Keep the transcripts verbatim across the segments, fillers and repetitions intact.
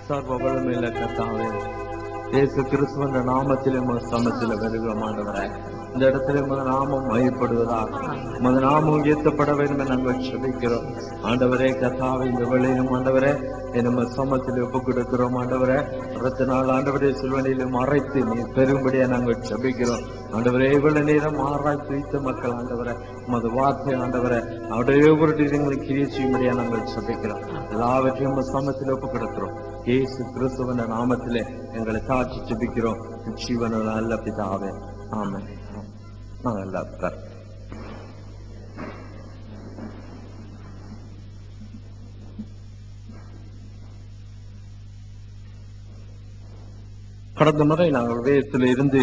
சர்வ வல்லமையுள்ள கர்த்தாவே, இயேசு கிறிஸ்துவின் நாமத்திலே உமது சமத்திலே வருகிறோம் ஆண்டவரே. இந்த இடத்திலே உமது நாமம் மையப்படுவதாக, உமது நாமம் உயர்த்தப்பட வேண்டும் என நாங்கள் ஜெபிக்கிறோம் ஆண்டவரே. கர்த்தாவே, இந்த வேளையிலும் ஆண்டவரே நம்ம சமத்தில் ஒப்புக் கொடுக்கிறோம் ஆண்டவரே. அடுத்த நாள் ஆண்டவரே சிலுவையிலும் மறைத்து நீ பெரும்படியா நாங்கள் ஜெபிக்கிறோம் ஆண்டவரே. இவ்வளவு நேரம் ஆராய்ச்சி வைத்த மக்கள் ஆண்டவரே, உமது வார்த்தை ஆண்டவரே அவருடைய ஒவ்வொரு இடங்களை கிரியை செய்யும்படியா நாங்கள் ஜெபிக்கிறோம். எல்லாவற்றையும் நம்ம சமத்தில் ஒப்புக் கொடுக்கிறோம். இயேசு கிறிஸ்துவின் நாமத்திலே எங்களை சாட்சி ஜெபிக்கிறோம் ஜீவன நல்ல பிதாவே, ஆமென். நாங்கள் எல்லாரும் கடந்த முறை நாங்கள் வேதத்தில் இருந்து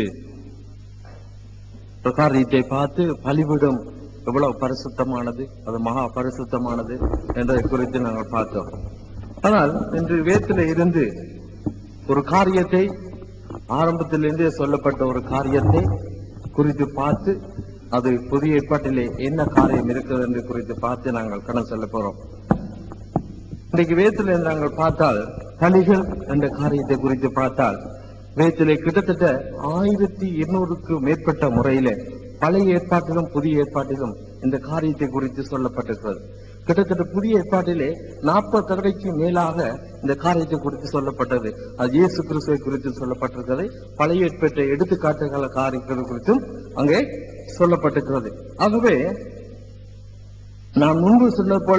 பிரகாரத்தை பார்த்து பலிபீடம் எவ்வளவு பரிசுத்தமானது, அது மகா பரிசுத்தமானது என்பதை குறித்து நாங்கள் பார்த்தோம். ஆனால் இன்று வேதத்தில் இருந்து ஒரு காரியத்தை, ஆரம்பத்திலிருந்தே சொல்லப்பட்ட ஒரு காரியத்தை குறித்து பார்த்து, அது புதிய ஏற்பாட்டிலே என்ன காரியம் இருக்கிறது என்று குறித்து பார்த்து நாங்கள் கடன் சொல்ல போறோம். இன்றைக்கு வேதத்தில் நாங்கள் பார்த்தால் பலிகள் என்ற காரியத்தை குறித்து பார்த்தால் வேதத்திலே கிட்டத்தட்ட ஆயிரத்தி இருநூறுக்கு மேற்பட்ட முறையிலே பழைய ஏற்பாட்டிலும் புதிய ஏற்பாட்டிலும் இந்த காரியத்தை குறித்து சொல்லப்பட்டிருக்கிறது. கிட்டத்தட்ட புதிய ஏற்பாட்டிலே நாற்பது தடவைக்கு மேலாக இந்த காரியத்தை குறித்து சொல்லப்பட்டது. அது இயேசு கிறிஸ்துவை குறித்து சொல்லப்பட்டிருக்கிறது. பழைய ஏற்பாட்டை எடுத்துக்காட்டுகள காரியங்கள் குறித்தும் அங்கே சொல்லப்பட்டிருக்கிறது. ஆகவே நான் முன்பு சொன்னது போல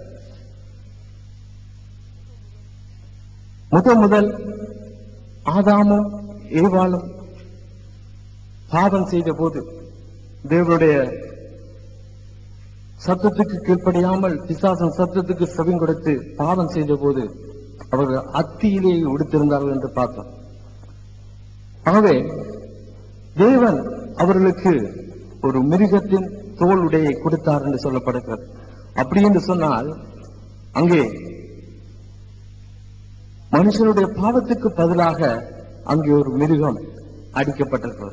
முத முதல் ஆதாமும் ஏவாளும் பாவம் செய்த போது தேவனுடைய சத்தத்துக்கு கீழ்ப்படியாமல் பிசாசன் சத்தத்துக்கு செவி கொடுத்து பாவம் செய்த போது அவர்கள் அத்தியிலேயே உடுத்திருந்தார்கள் என்று பார்த்தோம். ஆகவே தேவன் அவர்களுக்கு ஒரு மிருகத்தின் தோல் உடையை கொடுத்தார் என்று சொல்லப்படுகிறது. அப்படி என்று சொன்னால் அங்கே மனுஷனுடைய பாவத்துக்கு பதிலாக அங்கே ஒரு மிருகம் அடிக்கப்பட்டிருக்கிறது.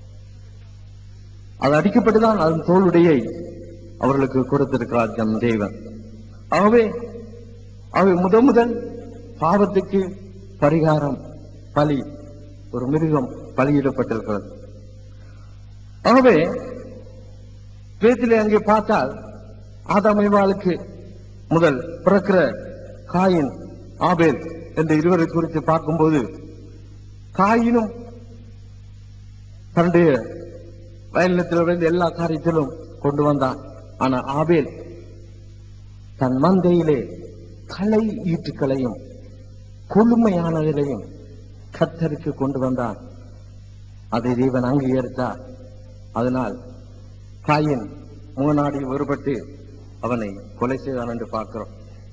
அது அடிக்கப்பட்டுதான் அதன் தோளுடையை அவர்களுக்கு கொடுத்திருக்கிறார் நம் தேவன். ஆகவே அவை முத முதல் பாவத்துக்கு பரிகாரம் பலி ஒரு மிருகம் பலியிடப்பட்டிருக்கிறது. ஆகவே வேதத்திலே அங்கே பார்த்தால் ஆதாம் ஏவாளுக்கு முதல் பிறக்கிற காயின் ஆபேல் என்ற இருவரை குறித்து பார்க்கும்போது காயினும் தன்னுடைய வயலினத்தில் எல்லா காரியத்திலும் கொண்டு வந்தான். ஆனா ஆபேல் தன் மந்தையிலே களை ஈட்டுக்களையும் கொழுமையானதிலையும் கர்த்தருக்கு கொண்டு வந்தான். அதை தேவன் அங்கீகரித்தார். அதனால் காயின் முகநாடி வேறுபட்டு அவனை கொலை செய்தான் என்று பார்க்கிறோம்.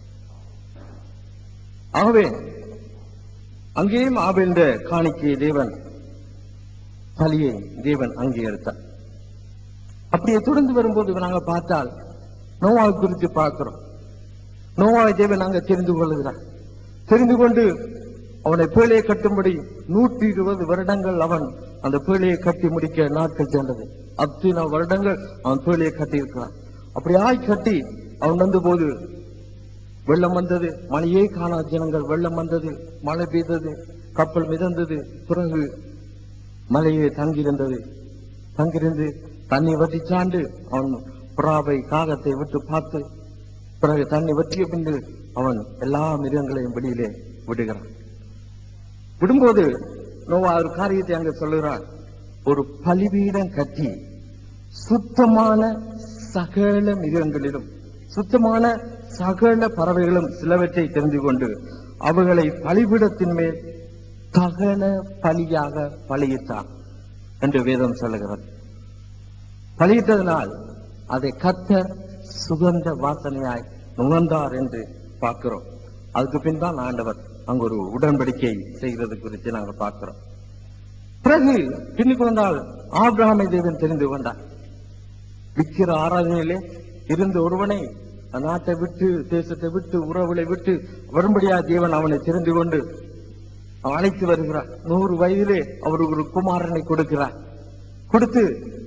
ஆகவே அங்கேயும் ஆபேல் காணிக்கையை தேவன் பலியை தேவன் அங்கீகரித்தார். அப்படியே தொடர்ந்து வரும்போது நாங்கள் பார்த்தால் நோவாவை குறித்து பார்க்கிறோம். நோவாவை தேவன் அங்க தெரிந்து கொள்கிறார். தெரிந்து கொண்டு அவனை பேழையை கட்டும்படி நூற்றி இருபது வருடங்கள் அவன் அந்த பேழையை கட்டி முடிக்க நாட்கள் சென்றது. அத்தனை வருடங்கள் அவன் பேழையை கட்டி இருக்கிறான். அப்படி ஆய் கட்டி அவன் வந்த போது வெள்ளம் வந்தது. மழையே காணாத ஜனங்கள், வெள்ளம் வந்தது, மழை பெய்தது, கப்பல் மிதந்தது. பிறகு மலையே தங்கியிருந்தது. தங்கியிருந்து தண்ணி வற்றி சாண்டு அவன் புறாவை காகத்தை விட்டு பார்த்து பிறகு தண்ணி வற்றிய பின்பு அவன் எல்லா மிருகங்களையும் வெளியிலே விடுகிறான். விடும்போது நோவா ஒரு காரியத்தை அங்கு சொல்லுகிறான். ஒரு பலிபீடம் கட்டி சுத்தமான சகல மிருகங்களிலும் சுத்தமான சகல பறவைகளும் சிலவற்றை தெரிந்து கொண்டு அவைகளை பலிபீடத்தின் மேல் தகன பலியாக பலியிட்டான் என்று வேதம் சொல்லுகிறது. பலியிட்டதனால் அதை கர்த்தர் சுகந்த வாசனையாய் நுகர்ந்தார் என்று பார்க்கிறோம். அதுக்கு பின் தான் ஆண்டவர் அங்கு ஒரு உடன்படிக்கை செய்கிறது குறித்து நாங்கள் பார்க்கிறோம். பிறகு பின்னுக்கு வந்தால் ஆபிரகாமை தேவன் தெரிந்து கொண்டார். விக்கிர ஆராதனையிலே இருந்த ஒருவனை நாட்டை விட்டு தேசத்தை விட்டு உறவுகளை விட்டு வரும்படியா தேவன் அவனை தெரிந்து கொண்டு அழைத்து வருகிறார். நூறு வயதிலே அவருக்கு ஒரு குமாரனை கொடுக்கிறார். கொடுத்து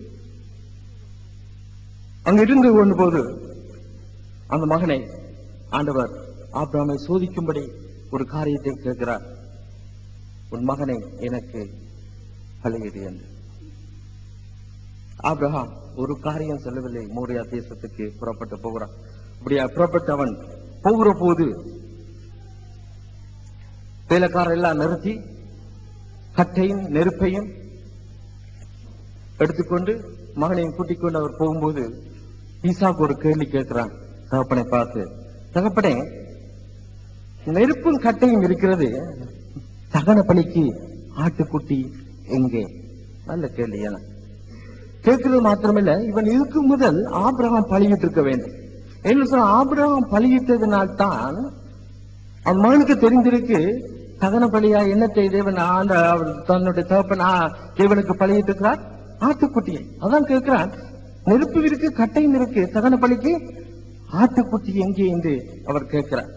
அங்க இருந்து கொண்டு போது அந்த மகனை ஆண்டவர் ஆபிரகாமை சோதிக்கும்படி ஒரு காரியத்தை கேட்கிறார், உன் மகனை எனக்கு பலியிடு என்று. ஆபிரகாம் ஒரு காரியம் சொல்லவில்லை, மோரியா தேசத்துக்கு புறப்பட்டு போகிறான். அப்படியா புறப்பட்டு அவன் போகிற போது வேலைக்காரர் எல்லாம் நிறுத்தி கட்டையும் நெருப்பையும் எடுத்துக்கொண்டு மகனையும் கூட்டிக் கொண்டு அவர் போகும்போது ஈசாக்கு ஒரு கேள்வி கேட்கிறான் தகப்பனை பார்த்து, தகப்பனே, நெருப்பும் கட்டையும் இருக்கிறது, தகன பலிக்கு ஆட்டுக்குட்டி எங்கே? நல்ல கேள்வி. என கேட்கிறது மாத்திரமில்ல, இவன் இதுக்கு முதல் ஆபிரகாம் பலியிட்டு இருக்க வேண்டும் என்று சொன்ன. ஆபிரகாம் பலியிட்டதினால்தான் அவன் மகனுக்கு தெரிந்திருக்கு தகன பலியா என்னத்தை தேவன் ஆண்ட தன்னுடைய தகப்பன் தேவனுக்கு பலியிட்டு இருக்கிறார், ஆட்டுக்குட்டியை. அதான் கேட்கிறான், நெருப்பு இருக்கு கட்டையும் இருக்கு, தகன பலிக்கு ஆட்டுக்குட்டி எங்கே என்று அவர் கேட்கிறார்.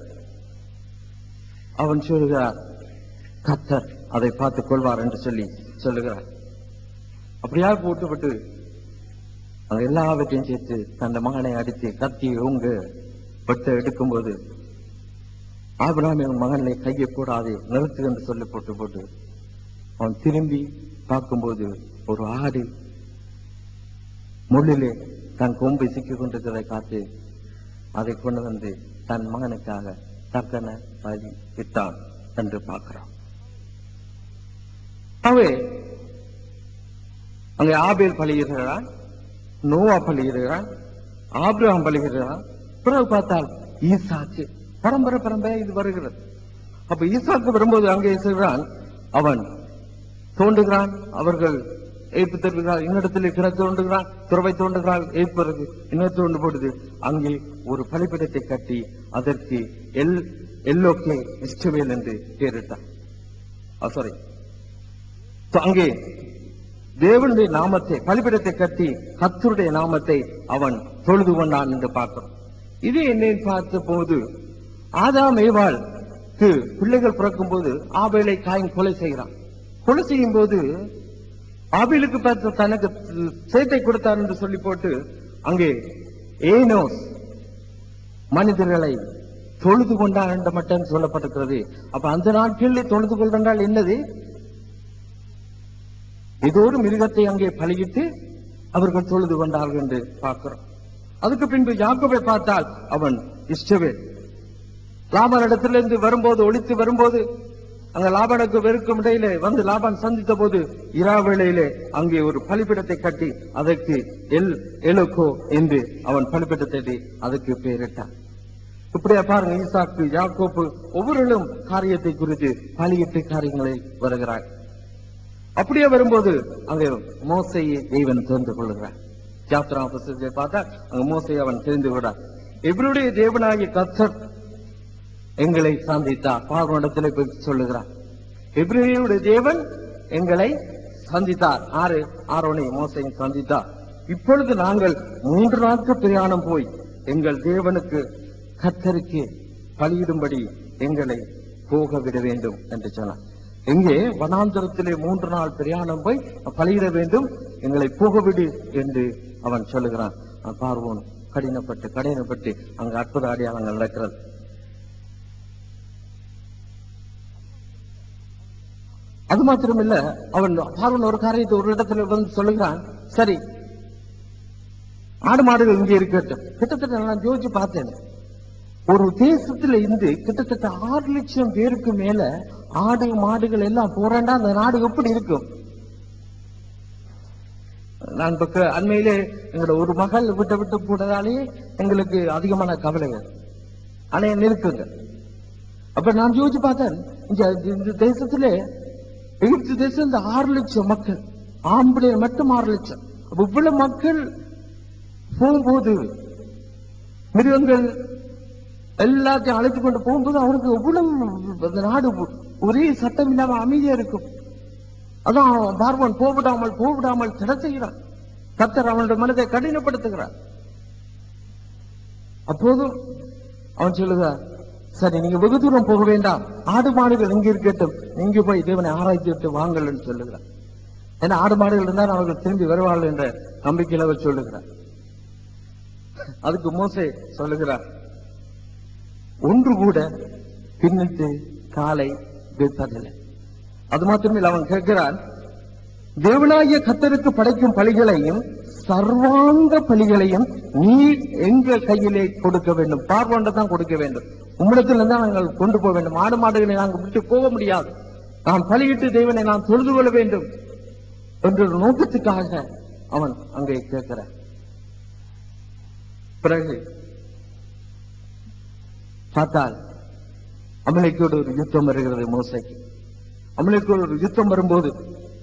அவன் சொல்லுகிறார், கர்த்தர் அதை பார்த்துக் கொள்வார் என்று சொல்லி சொல்லுகிறார். அப்படியா போட்டுவிட்டு அவங்க எல்லாவற்றையும் சேர்த்து தன் மகனை அடித்து கத்தி ஊங்க வெட்ட எடுக்கும்போது ஆபிரகாம் என் மகனை கையை போடாது நிறுத்து என்று சொல்லி போட்டு போட்டு அவன் திரும்பி பார்க்கும்போது ஒரு ஆடு முள்ளிலே தன் கொம்பை சிக்கிக் கொண்டிருக்கிறதை காத்து அதை கொண்டு வந்து தன் மகனுக்காக தக்கன பலி இட்டான் என்று பார்க்கிறான். அவை அங்கே ஆபேல் பலியிடுகிறான், நோவா பலியிடுகிறான், ஆபிரகாம் பலியிடுகிறான். பிறகு பார்த்தால் ஈசாக்கு பரம்பரை பரம்பரை இது வருகிறது. அப்ப ஈசாக்கு வரும்போது அங்கே சொல்கிறான், அவன் தோண்டுகிறான், அவர்கள் ஏய்ப்பு தருகிறார், இன்னிடத்தில் கிணறு தோண்டுகிறான், துறவை தோண்டுகிறான், ஏய்ப்பது இன்னொரு தோண்டு போடுது. அங்கே ஒரு பலிபீடத்தை கட்டி அதற்கு எல் எல்லோக்கே இஷ்டவேல் என்று பெயரிட்டான். சாரி, அங்கே தேவனுடைய நாமத்தை பலிபீடத்தை கட்டி கர்த்தருடைய நாமத்தை அவன் தொழுது கொண்டான் என்று பார்க்கிறோம். இது என்னை பார்த்த போது ஆதாம் ஏவாளுக்கு பிள்ளைகள் பிறக்கும் போது ஆபேலை காயின் கொலை செய்கிறான். கொலை செய்யும் போது ஆபேலுக்கு பார்த்து தனக்கு சேத்தை கொடுத்தார் என்று சொல்லி போட்டு அங்கே ஏனோஸ் மனிதர்களை தொழுது கொண்டான் என்று மட்டும் சொல்லப்பட்டிருக்கிறது. அப்ப அந்த நாட்களில் தொழுது கொண்டால் என்னது? ஏதோ ஒரு மிருகத்தை அங்கே பலியிட்டு அவர்கள் தொழுது கொண்டார்கள் என்று பார்க்கிறோம். அதுக்கு பின்பு யாக்கோபை பார்த்தால் அவன் இஷ்டவேல். லாபான் இடத்திலிருந்து வரும்போது ஒளித்து வரும்போது அங்க லாபானுக்கு வெறுக்கும் இடையிலே வந்து லாபான் சந்தித்த போது இராவேளையிலே அங்கே ஒரு பலிபீடத்தை கட்டி அதற்கு எல் எலுக்கோ என்று அவன் பலிபீடத்தை அதற்கு பெயரிட்டான். இப்படியா பாருங்க, ஈசாக்கு யாக்கோப்பு ஒவ்வொருவரும் காரியத்தை குறித்து பலியிட்டு காரியங்களை வருகிறார். அப்படியே வரும்போது அங்கே மோசையை தேவன் தெரிந்து கொள்கிறார். யாத்திரா புத்தகத்தை பார்த்தா அங்க மோசையை அவன் தெரிந்து கொள்கிறார். இவருடைய தேவனாகிய கர்த்தர் எங்களை சந்தித்தார். பார்வனிடத்தில் போய் சொல்லுகிறார், எபிரேயருடைய தேவன் எங்களை சந்தித்தார். ஆறு ஆரோனை மோசையை சந்தித்தார். இப்பொழுது நாங்கள் மூன்று நாட்கள் பிரயாணம் போய் எங்கள் தேவனுக்கு கர்த்தருக்கு பலியிடும்படி எங்களை போக விட வேண்டும் என்று சொன்னார். எங்கே? வனாந்தரத்திலே மூன்று நாள் பிரயாணம் போய் பலியிட வேண்டும், எங்களை போகவிடு என்று அவன் சொல்லுகிறான். பார்வோன் கடினப்பட்டு கடினப்பட்டு அங்கு அற்புத அடையாளங்கள் நடக்கிறது. அது மாத்திரமில்ல, அவன் பார்வன் ஒரு காரியத்தை ஒரு இடத்துல வந்து சொல்லுகிறான், சரி ஆடு மாடுகள் இங்கே இருக்கட்டும். கிட்டத்தட்ட நான் யோசிச்சு பார்த்தேன், ஒரு தேசத்துல இருந்து கிட்டத்தட்ட ஆறு லட்சம் பேருக்கு மேல ஆடு மாடுகள் எல்லாம் போறாண்டா அந்த நாடு எப்படி இருக்கும்? நான் இப்ப அண்மையிலே எங்களோட ஒரு மகள் விட்டு விட்டு போனதாலே எங்களுக்கு அதிகமான கவலைகள் ஆனா இருக்குங்க. அப்ப நான் யோசிச்சு பார்த்தேன், இந்த தேசத்துல எகிப்து தேசம் இந்த ஆறு லட்சம் மக்கள், ஆம்பளை மட்டும் ஆறு லட்சம். அப்ப இவ்வளவு மக்கள் போகும்போது மிருகங்கள் எல்லாத்தையும் அழைத்துக் கொண்டு போகும்போது அவனுக்கு எவ்வளவு அந்த நாடு ஒரே சட்டம் இல்லாம அமைதியா இருக்கும். அதான் பார்வன் போவிடாமல் போவிடாமல் தடை செய்கிறான். கர்த்தர் அவனுடைய மனதை கடினப்படுத்துகிறார். அப்போதும் அவன் சொல்லுகிறார், சரி நீங்க வெகு தூரம் போக வேண்டாம், ஆடு மாடுகள் இங்க இருக்கட்டும், நீங்க போய் தேவனை ஆராய்ச்சி விட்டு வாங்கல் என்று சொல்லுகிறார். ஏன்னா ஆடு மாடுகள் இருந்தால் அவர்கள் திரும்பி வருவார்கள் என்ற நம்பிக்கையில் அவர் சொல்லுகிறார். அதுக்கு மோசே சொல்லுகிறார், ஒன்று கூட பின்னிட்டு காலை வைப்பதில்லை. அது மாத்திரமில்லை, அவன் கேட்கிறான், தேவனாகிய கர்த்தருக்கு படைக்கும் பலிகளையும் சர்வாங்க பலிகளையும் நீர் எங்கள் கையிலே கொடுக்க வேண்டும். பார்வோன்ட தான் கொடுக்க வேண்டும். உம்மிடத்தில் தான் நாங்கள் கொண்டு போக வேண்டும். ஆடு மாடுகளை நாங்கள் விட்டு போக முடியாது. நாம் பலியிட்டு தேவனை நாம் தொழுது கொள்ள வேண்டும் என்ற ஒரு நோக்கத்துக்காக அவன் அங்கே கேட்கிறான். பிறகு பார்த்தால் அமலேக்கோடு ஒரு யுத்தம் வருகிறது. மோசேக்கு அமலேக்கோடு ஒரு யுத்தம் வரும்போது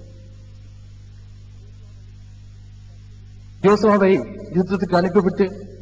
யோசுவாவை யுத்தத்துக்கு அனுப்பிவிட்டு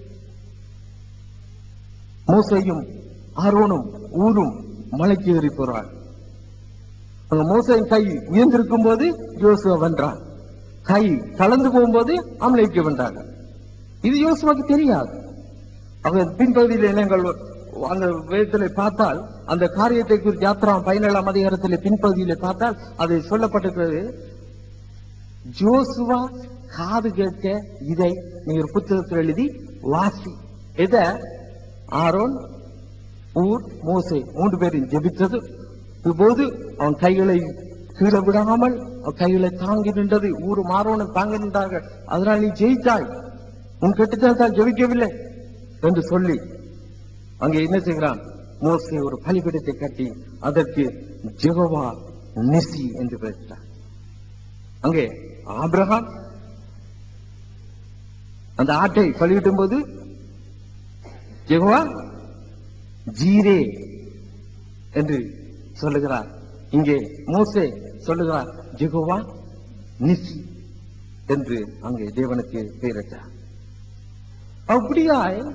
மோசேயும் ஆரோனும் ஊரும் மலைக்கு ஏறி போறான். அங்க மோசேயின் கை உயர்ந்திருக்கும் போது யோசுவா வென்றான். கை கலந்து போகும்போது அமலேக்கு வென்றாங்க. இது யோசுவாக்கு தெரியாது. அவன் பின்பகுதியில் நீங்கள் அந்த வேதத்திலே பார்த்தால் அந்த காரியத்தை குறித்து யாத்திரா பதினேழாம் அதிகாரத்திலே பின்பகுதியிலே பார்த்தால் அது சொல்லப்பட்டிருக்கிறது. ஜோசுவா காது கேட்க இதை நீங்க புத்தகத்தில் எழுதி வாசி. எத ஆரோன் ஊர் மோசே மூன்று பேரும் ஜெபித்தது இப்போது அவன் கைகளை கீழே விடாமல் அவன் கைகளை தாங்கி நின்றது. ஊரு ஆரோனும் தாங்கி நின்றார்கள். அதனால் நீ ஜெயித்தாய், உன் கெட்டுத்தான் ஜெபிக்கவில்லை என்று சொல்லி அங்கே என்ன செய்கிறான்? மோசே ஒரு பலிபீடத்தை கட்டி அதற்கு யெகோவா நிசி என்று பெற்றார். அங்கே ஆபிரகாம் அந்த ஆட்டை பலியிடும் போது யெகோவா ஜீரே என்று சொல்லுகிறார். இங்கே மோசே சொல்லுகிறார் யெகோவா நிசி என்று அங்கே தேவனுக்கு பெயரிட்டார். அப்படியாய்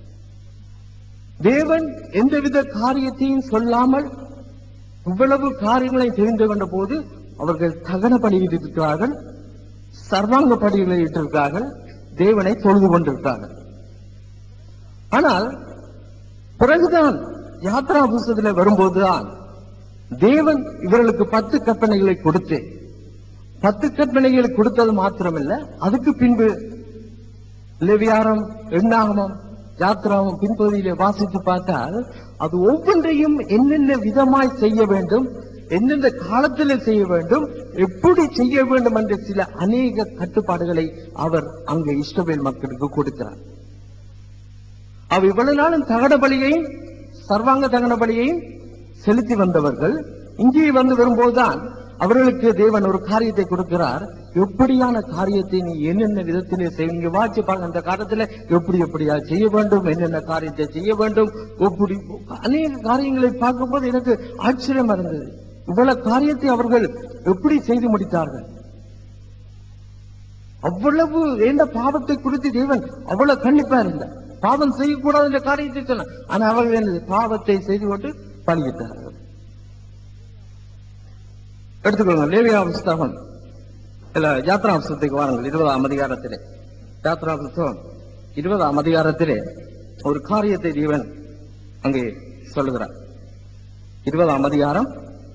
தேவன் எந்தவித காரியத்தையும் சொல்லாமல் இவ்வளவு காரியங்களை தெரிந்து கொண்ட போது அவர்கள் தகன பலியிட்டிருக்கிறார்கள், சர்வாங்க பலியிட்டிருக்கிறார்கள், தேவனை தொழுது கொண்டிருக்கிறார்கள். ஆனால் பிறகுதான் யாத்ரா புஸ்தகத்தில் வரும்போதுதான் தேவன் இவர்களுக்கு பத்து கற்பனைகளை கொடுத்து பத்து கற்பனைகளை கொடுத்தது மாத்திரமல்ல, அதுக்கு பின்பு லேவியாரம் எண்ணாகமம் யாத்திராவும் பின்பகுதியிலே வாசித்து பார்த்தால் அது ஒவ்வொன்றையும் என்னென்ன விதமாய் செய்ய வேண்டும், எந்தெந்த காலத்தில் செய்ய வேண்டும், எப்படி செய்ய வேண்டும் என்ற சில அநேக கட்டுப்பாடுகளை அவர் அங்கே இஸ்ரவேல் மக்களுக்கு கொடுக்கிறார். அவர் இவ்வளவு நாளும் தகன பலியையும் சர்வாங்க தகன பலியையும் செலுத்தி வந்தவர்கள் இங்கே வந்து வரும்போதுதான் அவர்களுக்கு தேவன் ஒரு காரியத்தை கொடுக்கிறார். எப்படியான காரியத்தை நீ என்னென்ன விதத்திலே செய்வீங்க வாட்சி பாருங்க. அந்த காலத்துல எப்படி எப்படியா செய்ய வேண்டும், என்னென்ன காரியத்தை செய்ய வேண்டும், எப்படி அநேக காரியங்களை பார்க்கும்போது எனக்கு ஆச்சரியம் இருந்தது. இவ்வளவு காரியத்தை அவர்கள் எப்படி செய்து முடித்தார்கள். அவ்வளவு எந்த பாவத்தை குறித்து தேவன் அவ்வளவு கண்டிப்பா இருந்தார். பாவம் செய்யக்கூடாது என்ற காரியத்தை சொன்னார். ஆனா அவர்கள் என்னது பாவத்தை செய்து கொண்டு பலியிட்டார்கள். எடுத்துக்கொள்ளுங்க லேவியா புஸ்தகம் இல்ல யாத்ரா புஸ்தகத்துக்கு வாருங்கள். இருபதாம் அதிகாரத்திலே யாத்ரா புஸ்தகம் இருபதாம் அதிகாரத்திலே ஒரு காரியத்தை தேவன் அங்கே சொல்லுகிறார். இருபதாம் அதிகாரம்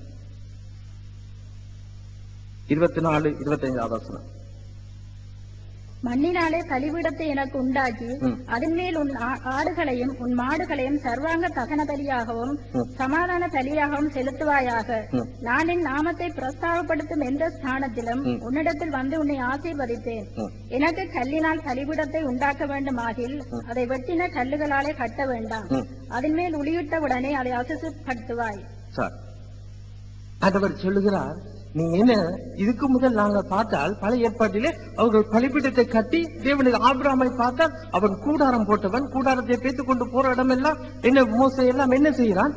இருபத்தி நாலு இருபத்தி ஐந்தாவது வசனம். மண்ணினாலே பலிபீடத்தை எனக்கு உண்டாக்கி அதன் மேல் உன் ஆடுகளையும் உன் மாடுகளையும் சர்வாங்க தகன பலியாகவும் சமாதான பலியாகவும் செலுத்துவாயாக. நான் என் நாமத்தை பிரஸ்தாபப்படுத்தும் எந்த ஸ்தானத்திலும் உன்னிடத்தில் வந்து உன்னை ஆசீர்வதித்தேன். எனக்கு கல்லினால் பலிபீடத்தை உண்டாக்க வேண்டுமாகில் அதை வெட்டின கல்லுகளாலே கட்ட வேண்டாம். அதன் மேல் உளியிட்ட உடனே அதை அசுசுப்படுத்துவாய். ஆண்டவர் சொல்லுகிறார், நீ என்ன இதுக்கு முதல் நாங்கள் பார்த்தால் பழைய ஏற்பாட்டிலே அவர்கள் பலிபீடத்தை கட்டி தேவனுக்கு ஆபிரகாமை பார்த்தால் அவன் கூடாரம் போட்டவன், கூடாரத்தை பேத்துக் கொண்டு போற இடம் எல்லாம் என்ன மோசே எல்லாம் என்ன செய்யறான்,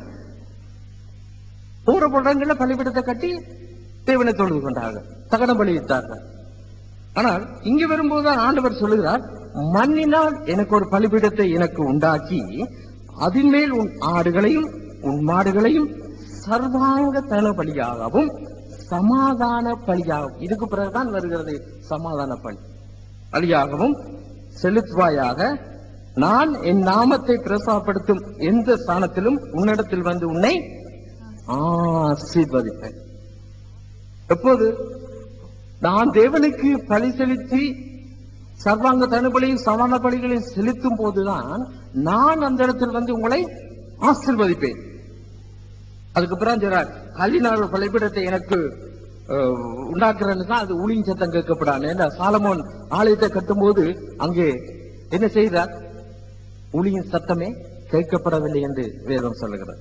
போற இடங்கள்ல பலிபீடத்தை கட்டி தேவனை தொழுது கொண்டார்கள், தகன பலியிட்டார்கள். ஆனால் இங்கு வரும்போதுதான் ஆண்டவர் சொல்லுகிறார், மண்ணினால் எனக்கு ஒரு பலிபீடத்தை எனக்கு உண்டாக்கி அதன் மேல் உன் ஆடுகளையும் உன் மாடுகளையும் சர்வாங்க தன பலியாகவும் சமாதான பலியாகவும், இதுக்கு பிறகுதான் வருகிறது சமாதான பலி, பலியாகவும் செலுத்துவாயாக. நான் என் நாமத்தை பிரசாப்படுத்தும் எந்த ஸ்தானத்திலும் உன்னிடத்தில் வந்து உன்னை ஆசீர்வதிப்பேன். எப்போது நான் தேவனுக்கு பலி செலுத்தி சர்வாங்க தனுபலியும் சமாதான பலிகளையும் செலுத்தும் போதுதான் நான் அந்த இடத்தில் வந்து உங்களை ஆசீர்வதிப்பேன். அதுக்கு பிறகு சொல்றார், கல்லினால் பலிபீடத்தை எனக்கு உண்டாக்குறேன்னு தான் அது ஊழியின் சத்தம் கேட்கப்படாது. ஏன்னா சாலமோன் ஆலயத்தை கட்டும் போது அங்கே என்ன செய்தார்? ஊழியின் சத்தமே கேட்கப்படவில்லை என்று வேதம் சொல்லுகிறார்.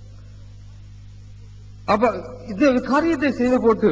அப்ப இந்த காரியத்தை செய்து போட்டு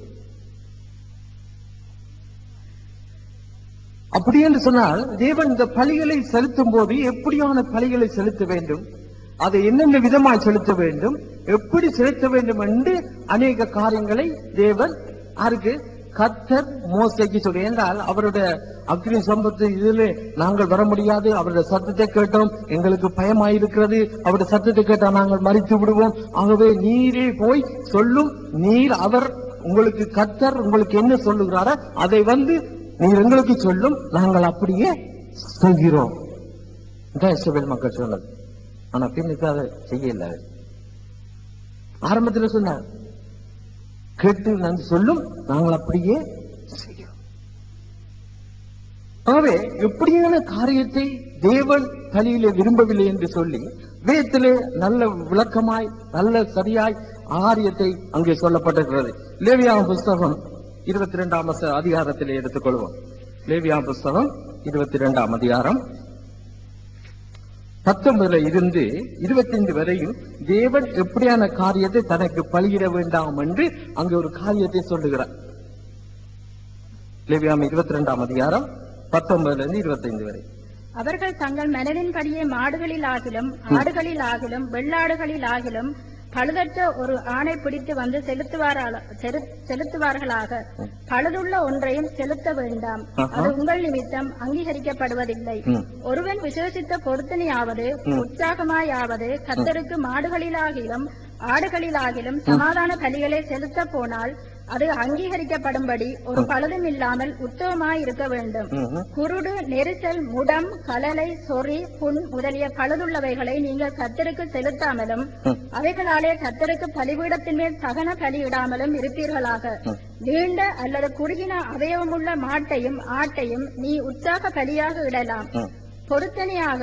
அப்படி என்று சொன்னால் தேவன் இந்த பலிகளை செலுத்தும் போது எப்படியான பலிகளை செலுத்த வேண்டும், அதை என்னென்ன விதமாய் செலுத்த வேண்டும், எப்படி செலுத்த வேண்டும் என்று அநேக காரியங்களை தேவன் யாருக்கு? கர்த்தர் மோசேக்கு சொல்லி. என்றால் அவருடைய அக்னி சம்பத்து இதில் நாங்கள் வர முடியாது, அவருடைய சத்தத்தை கேட்டோம், எங்களுக்கு பயமாயிருக்கிறது, அவருடைய சத்தத்தை கேட்டால் நாங்கள் மறித்து விடுவோம், ஆகவே நீரே போய் சொல்லும், நீர் அவர் உங்களுக்கு கர்த்தர் உங்களுக்கு என்ன சொல்லுகிறாரோ அதை வந்து நீர் எங்களுக்கு சொல்லும், நாங்கள் அப்படியே செய்கிறோம். இஸ்ரவேல் மக்கள் சொன்னது. ஆனா பின்னுக்கு அதை செய்யல. ஆரம்பத்தில் சொன்னார், கேட்டு நான் சொல்லும், நாங்கள் அப்படியே செய்கிறோம். ஆகவே எப்படியான காரியத்தை தேவன் பலியிலே விரும்பவில்லை என்று சொல்லி வேதத்திலே நல்ல விளக்கமாய் நல்ல சரியாய் காரியத்தை அங்கே சொல்லப்பட்டிருக்கிறது. லேவியாம் புஸ்தகம் இருபத்தி இரண்டாம் அதிகாரத்திலே எடுத்துக்கொள்வோம். லேவியாம் புஸ்தகம் இருபத்தி இரண்டாம் அதிகாரம் பத்தொன்பதுல இருந்து இருபத்தி ஐந்து வரையும் தேவன் எப்படியான காரியத்தை தனக்கு பலியிட வேண்டாம் என்று அங்கே ஒரு காரியத்தை சொல்லுகிறார். லேவியாம் இருபத்தி இரண்டாம் அதிகாரம் பத்தொன்பதுல இருந்து இருபத்தி ஐந்து வரை. அவர்கள் தங்கள் மனதின்படியே மாடுகளில் ஆகிலும் ஆடுகளில் ஆகிலும் வெள்ளாடுகளில் ஆகிலும் பழுதற்ற ஒரு ஆணை பிடித்து வந்து செலுத்துவார்களாக. பழுதுள்ள ஒன்றையும் செலுத்த வேண்டாம், அது உங்கள் நிமித்தம் அங்கீகரிக்கப்படுவதில்லை. ஒருவன் விசேஷித்த பொருத்தனையாவது உற்சாகமாயாவது கர்த்தருக்கு மாடுகளிலாகிலும் ஆடுகளிலாகிலும் சமாதான பலிகளை செலுத்த போனால் அது அங்கீகரிக்கப்படும்படி ஒரு பழுதும் இல்லாமல் உத்தமமாய் இருக்க வேண்டும். குருடு, நெரிசல், முடம், கலலை, சொறி, புண் முதலிய பழுதுள்ளவைகளை நீங்கள் கர்த்தருக்கு செலுத்தாமலும் அவைகளாலே கர்த்தருக்கு பலிபீடத்தின் மேல் சகன பலியிடாமலும் இருப்பீர்களாக. நீண்ட அல்லது குறுகின அவயவமுள்ள மாட்டையும் ஆட்டையும் நீ உற்சாக பலியாக இடலாம். பொருத்தனையாக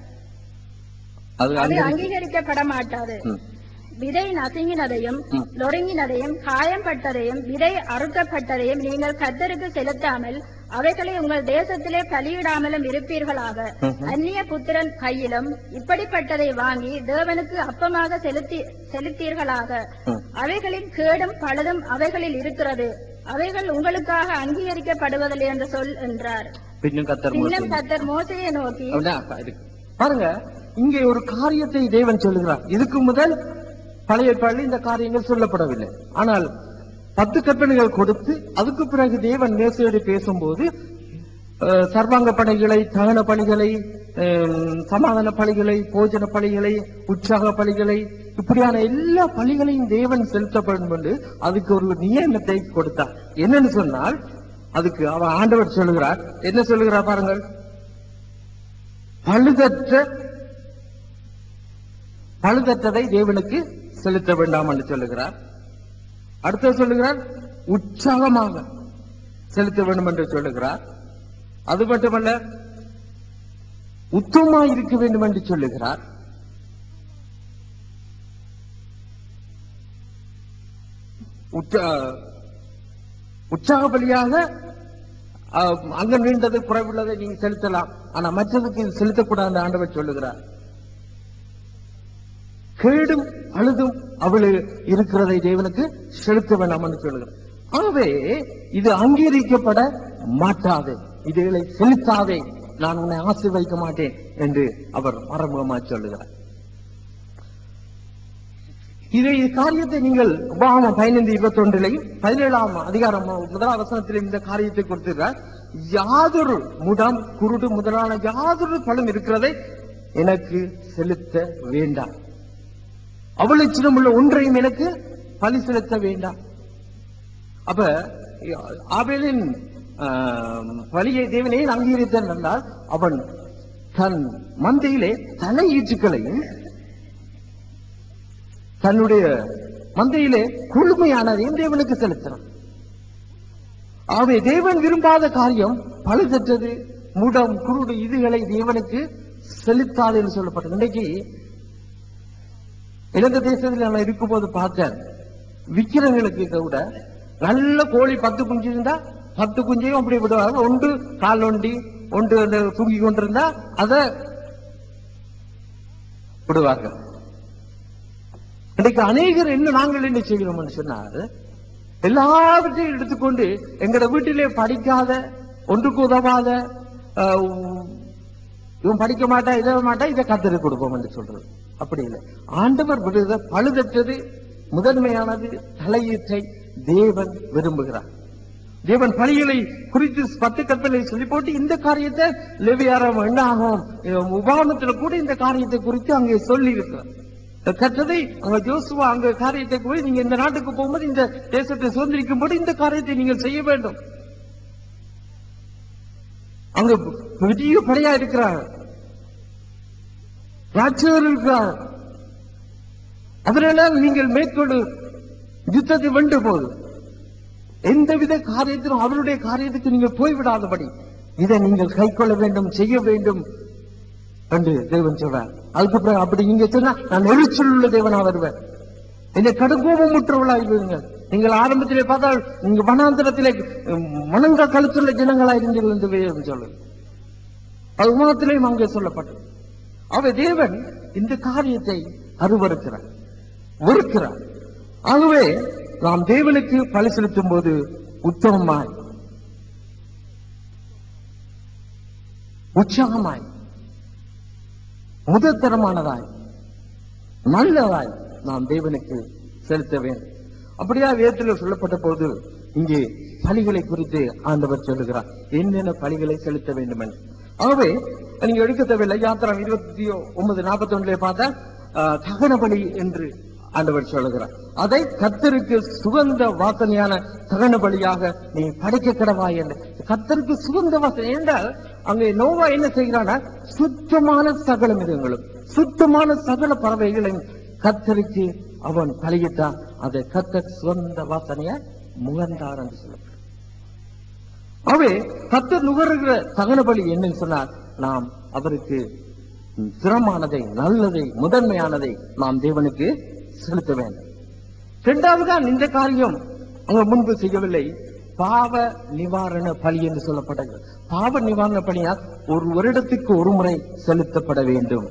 அது அங்கீகரிக்கப்பட மாட்டாது. விதை நசுங்கினதையும் நொறுங்கினதையும் காயம்பட்டதையும் விதை அறுக்கப்பட்டதையும் நீங்கள் கர்த்தருக்கு செலுத்தாமல் அவைகளை உங்கள் தேசத்திலே பலியிடாமலும் இருப்பீர்களாக. அந்நிய புத்திரன் கையிலும் இப்படிப்பட்டதை வாங்கி தேவனுக்கு அப்பமாக செலுத்தி செலுத்தீர்களாக. அவைகளின் கேடும் பழுதும் அவைகளில் இருக்கிறது, அவைகள் உங்களுக்காக அங்கீகரிக்கப்படுவதில்லை என்று சொல் என்றார். பின்னும் கர்த்தர் மோசேயை நோக்கி, பாருங்க, இங்கே ஒரு காரியத்தை தேவன் சொல்லுகிறார். இதுக்கு முதல் பழைய ஏற்பாட்டில் இந்த காரியங்கள் சொல்லப்படவில்லை. ஆனால் பத்து கற்பனைகள் கொடுத்து அதுக்கு பிறகு தேவன் மோசேயோடு பேசும்போது சர்வாங்க பணிகளை, தகன பணிகளை, சமாதான பலிகளை, போஜன பலிகளை, உற்சாக பலிகளை, இப்படியான எல்லா பலிகளையும் தேவன் செலுத்தப்படும் என்று அதுக்கு ஒரு நியமத்தை கொடுத்தார். என்னன்னு சொன்னால் அதுக்கு அவன் ஆண்டவர் சொல்லுகிறார். என்ன சொல்லுகிறார் பாருங்கள், பழுதற்ற பழுதற்றதை தேவனுக்கு செலுத்த வேண்டாம் என்று சொல்லுகிறார். அடுத்த சொல்லுகிறார், உற்சாகமாக செலுத்த வேண்டும் என்று சொல்லுகிறார். அது மட்டுமல்ல, உத்தமமாக இருக்க வேண்டும் என்று சொல்லுகிறார். உற்சாக பலியாக அங்க நீண்டது குறைவுள்ளதை நீங்க செலுத்தலாம், ஆனா மற்றதுக்கு செலுத்தக்கூடாது ஆண்டவர் சொல்லுகிறார். கேடும் அழுதும் அவளு இருக்கிறதை தேவனுக்கு செலுத்த வேண்டாம் என்று சொல்லுகிறார். ஆகவே இது அங்கீகரிக்கப்பட மாட்டாது, இதுகளை செலுத்தாதே, நான் உன்னை ஆசீர்வதிக்க மாட்டேன் என்று அவர் மறைமுகமாக சொல்லுகிறார். இதை காரியத்தை நீங்கள் உபாகமம் பதினைந்து இருபத்தி ஒன்றிலையும் பதினேழாம் அதிகாரம் முதலாம் வசனத்திலும் இந்த காரியத்தை கொடுத்திருக்கிறார். யாதொரு முடம், குருடு முதலான யாதொரு பலம் இருக்கிறதை எனக்கு செலுத்த வேண்டாம், அவளை சின்னமுள்ள ஒன்றையும் எனக்கு பலி செலுத்த வேண்டாம். அப்ப ஆபேலின் பலியை தேவனே அங்கீகரித்தான் என்றால் அவன் தன் மந்தையிலே தலையீச்சுக்களையும் தன்னுடைய மந்தையிலே குழுமையானதையும் தேவனுக்கு செலுத்தினான். ஆகவே தேவன் விரும்பாத காரியம் பழுதற்றது, முடம், குருடு இதுகளை தேவனுக்கு செலுத்தாது என்று சொல்லப்பட்டது. இன்றைக்கு இலங்கை தேசத்தில் நான் இருக்கும் போது பார்த்தேன், விக்கிறவங்களுக்கு கூட நல்ல கோழி பத்து குஞ்சு இருந்தா பத்து குஞ்சையும் அப்படி விடுவாங்க. ஒன்று கால் ஒண்டி ஒன்று அந்த தூங்கி கொண்டிருந்தா அதை விடுவார்கள். இன்றைக்கு அநேகர் என்ன நாங்கள் என்ன செய்கிறோம்னு சொன்னார், எல்லாவற்றையும் எடுத்துக்கொண்டு எங்கட வீட்டிலே படிக்காத ஒன்றுக்கு உதவாத இவன் படிக்க மாட்டா இதை மாட்டா இதை கத்தரி கொடுப்போம் என்று சொல்றது. அப்படி இல்லை. ஆண்டவர் விடுத பழுதற்றது முதன்மையானது தலையீற்றை தேவன் விரும்புகிறார். தேவன் பலிகளை குறித்து பத்து கற்பனை சொல்லி போட்டு இந்த காரியத்தை லேவியராகமம் என்ன ஆகும் உபாகமத்தில் கூட இந்த காரியத்தை குறித்து அங்கே சொல்லி இருக்கிறார். கற்றதை அங்க யோசுவா அங்க காரியத்தை போய் நீங்க இந்த நாட்டுக்கு போகும்போது இந்த தேசத்தை சுதந்திரிக்கும் போது இந்த காரியத்தை நீங்கள் செய்ய வேண்டும். அங்க பெரிய படையா இருக்கிறார், ராட்சதர் இருக்கிறார். அதனால் நீங்கள் மேற்கொண்டு யுத்தத்தை வென்ற போது எந்தவித காரியத்திலும் அவருடைய காரியத்துக்கு நீங்கள் போய்விடாதபடி இதை நீங்கள் கை கொள்ள வேண்டும், செய்ய வேண்டும் என்று தேவன் சொல்றார். அதுக்கப்புறம் அப்படி நீங்க சொன்னா நான் நெரிச்சல் உள்ள தேவனா வருவேன், என்னை கடுங்கோபம் முற்றவர்களாய் இருங்கள். நீங்கள் ஆரம்பத்திலே பார்த்தால் நீங்க வனாந்திரத்திலே மனங்க கழுத்துள்ள ஜனங்களா இருந்தீர்கள் என்று வேதம் சொல்லுது. அது உலகத்திலேயும் அங்கே சொல்லப்பட்டது. அவை தேவன் இந்த காரியத்தை அருவருக்கிறார், வெறுக்கிறார். ஆகவே நாம் தேவனுக்கு பலி செலுத்தும் போது உத்தமமாய் உற்சாகமாய் முதற்தரமானதாய் நல்லதாய் நாம் தேவனுக்கு செலுத்த வேண்டும். அப்படியா வேதத்தில் சொல்லப்பட்ட போது இங்கே பலிகளை குறித்து ஆண்டவர் சொல்லுகிறார், என்னென்ன பலிகளை செலுத்த வேண்டும் என்று. ஆகவே நீங்க எடுக்க தேவையில்லை. யாத்திரம் இருபத்தி ஒன்பது நாற்பத்தி ஒன்றிலே பார்த்தா தகன பலி என்று ஆண்டவர் சொல்லுகிறார். அதை கர்த்தருக்கு சுகந்த வாசனையான தகன பலியாக நீ படைக்க கடவாய் என்று. கர்த்தருக்கு சுகந்த வாசனை என்றால் அங்கே நோவா என்ன செய்கிறானா, சுத்தமான சகல மிருகங்களும் சுத்தமான சகல பறவைகளையும் கர்த்தருக்கு அவன் பலியிட்டான். அதை கர்த்தர் சுகந்த வாசனைய முகந்தார் என்று சொல்லப்படும். அவை கர்த்தர் நுகர்கிற தகன பலி என்னன்னு சொன்னார், நாம் அவருக்கு சிரமானதை நல்லதை முதன்மையானதை நாம் தேவனுக்கு செலுத்த வேண்டும். இரண்டாவதுதான் இந்த காரியம் அங்க முன்பு செய்யவில்லை, பாவ நிவாரண பலி என்று சொல்லப்பட்டது. பாவ நிவாரண பலியால் ஒரு வருடத்துக்கு ஒரு முறை செலுத்தப்பட வேண்டும்.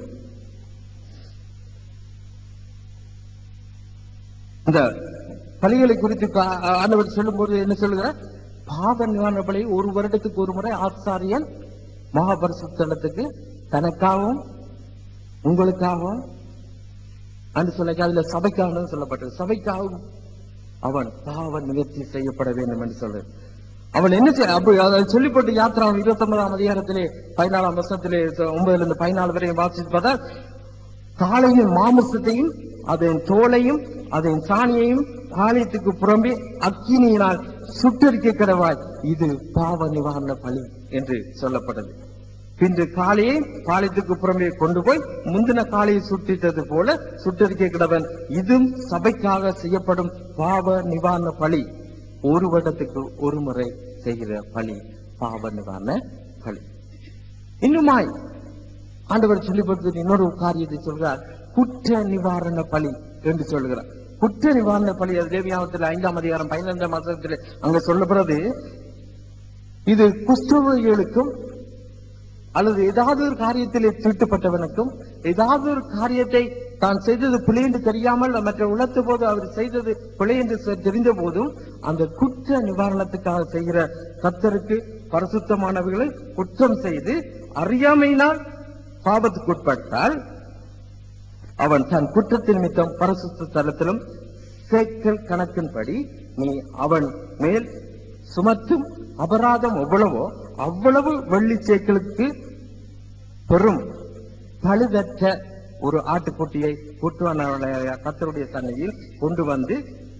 இந்த பலிகளை குறித்து ஆண்டவர் சொல்லும் போது என்ன சொல்லுகிறார், பாவ நிவாரண பலி ஒரு வருடத்துக்கு ஒரு முறை ஆசாரியன் மகாபரிசுத்தலத்துக்கு தனக்காகவும் உங்களுக்காகவும் என்று சொல்ல, அதுல சபைக்காகவும் சொல்லப்பட்டது. சபைக்காகவும் அவன் பாவ நிவர்த்தி செய்யப்பட வேண்டும் என்று சொல்றது. அவன் என்ன செய்ய அப்படி அதை சொல்லிப்பட்டு யாத்திராவும் இருபத்தி ஒன்பதாம் அதிகாரத்திலே பதினாலாம் வருஷத்திலே ஒன்பதுல இருந்து பதினாலு வரை வாசித்து பார்த்தா, காளையின் மாமிசத்தையும் அதன் தோலையும் அதன் சாணியையும் ஆலயத்துக்கு புறம்பே அக்கினியினால் சுட்டரிக்க கடவாய், இது பாவ நிவாரண பலி என்று சொல்லப்பட்டது. பின்று காளையை பாளையத்துக்கு புறம்பே கொண்டு போய் முந்தின காளையை சுட்டித்தது போல சுட்டரிக்க கிடவன், இதுவும் சபைக்காக செய்யப்படும் பாவ நிவாரண பலி. ஒரு வருடத்துக்கு ஒரு முறை செய்கிற பலி பாவ நிவாரண பலி. இன்னுமாய் ஆண்டவர் சொல்லிப்படுத்த இன்னொரு காரியத்தை சொல்கிறார், குற்ற நிவாரண பலி என்று சொல்கிறார். குற்ற நிவாரண பலி அது லேவியாகமத்தில் ஐந்தாம் அதிகாரம் பதினைந்தாம் மாசத்தில் அங்க சொல்லப்படுறது, இது குஷ்டரோகிகளுக்கும் அல்லது ஏதாவது ஒரு காரியத்திலே தீட்டுப்பட்டவனுக்கும் ஏதாவது ஒரு காரியத்தை தான் செய்தது பிழை என்று தெரியாமல் மற்ற உணர்த்த போது அவர் செய்தது பிழை என்று தெரிந்த போதும் அந்த குற்ற நிவாரணத்துக்காக செய்கிற கர்த்தருக்கு பரிசுத்தமானவர்களை குற்றம் செய்து அறியாமையினால் பாவத்துக்குட்பட்டால் அவன் தன் குற்றத்தின் நிமித்தம் பரிசுத்த தலத்திலும் சேக்கல் கணக்கின்படி நீ அவன் மேல் சுமத்தும் அபராதம் எவ்வளவோ அவ்வளவு வெள்ளி சேக்கலுக்கு பெரும் பழுதற்ற ஒரு ஆட்டுக்குட்டியை குற்றவாளியாக கர்த்தருடைய சன்னதியில் கொண்டு வந்து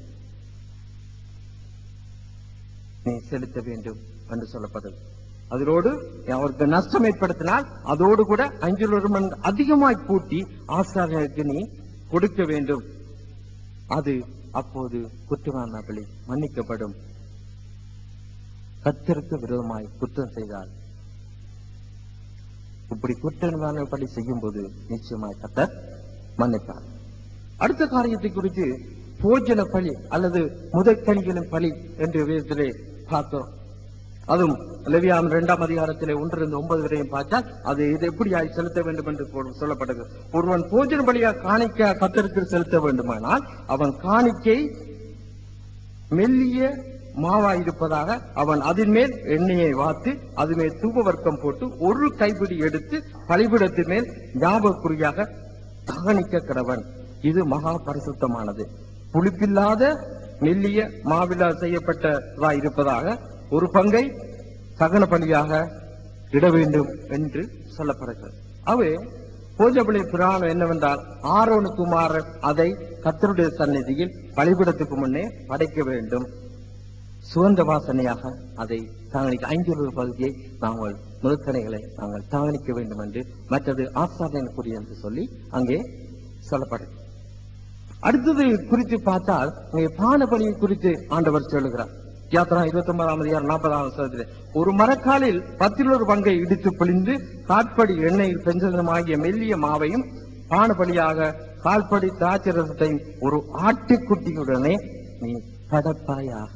நீ செலுத்த வேண்டும் என்று சொல்லப்பட்டது. அதோடு அவருக்கு நஷ்டம் ஏற்படுத்தினால் அதோடு கூட அஞ்சில் ஒரு மணி அதிகமாய் கூட்டி ஆசாரியருக்கு நீ கொடுக்க வேண்டும். அது அப்போது குற்றவாளி பலி மன்னிக்கப்படும். கர்த்தருக்கு விரோதமாய் குற்றம் செய்தால் இப்படி குற்ற நிவாரண பலி செய்யும் போது நிச்சயமாய் கர்த்தர் மன்னிப்பார். அடுத்த காரியத்தை குறித்து போஜன பலி அல்லது முதற்கனிகளின் பலி என்று விதத்திலே பார்த்தோம். அதுவும் லேவியாம் இரண்டாம் அதிகாரத்திலே ஒன்றிலிருந்து ஒன்பது வரையும் பார்த்தால் அது இது எப்படியாய் செலுத்த வேண்டும் என்று சொல்லப்பட்டது. ஒருவன் போஜன பலியாக காணிக்க கர்த்தருக்கு செலுத்த வேண்டுமானால் அவன் காணிக்கை மெல்லிய மாவாய் இருப்பதாக அவன் அதன் மேல் எண்ணெயை வாத்து அது மேல் தூப வர்க்கம் போட்டு ஒரு கைப்பிடி எடுத்து பலிபீடத்தின் மேல் ஞாபகக்குறியாக தகனிக்க கடவன். இது மகா பரிசுத்தமானது. புளிப்பில்லாத மெல்லிய மாவிலால் செய்யப்பட்டதாய் இருப்பதாக ஒரு பங்கை தகன பலியாக இட வேண்டும் என்று சொல்லப்படுகிறது. அவை போஜபலி புராணம் என்னவென்றால் ஆரோன் குமாரன் அதை கர்த்தருடைய சந்நிதியில் பலிபீடத்துக்கு முன்னே படைக்க வேண்டும். சுகந்த வாசனையாக அதை தாங்கணிக்க ஐந்து பகுதியை நாங்கள் முதற்கனைகளை நாங்கள் தாங்கணிக்க வேண்டும் என்று, மற்றது ஆசாரியனுக்குரிய என்று சொல்லி அங்கே சொல்லப்படுது. அடுத்தது குறித்து பார்த்தால் அங்கே பான பலியை குறித்து ஆண்டவர் சொல்லுகிறார். யாத்திரா இருபத்தி ஒன்பதாம் அதிகாரம் நாற்பதாம் வருஷத்திலே ஒரு மரக்காலில் பத்தில் ஒரு பங்கை இடித்து பிழிந்து காற்படி எண்ணெயில் பெஞ்சதமாகிய மெல்லிய மாவையும் பான பலியாக கால்படி திராட்சை ரசத்தையும் ஒரு ஆட்டுக்குட்டியுடனே நீ படைப்பாயாக.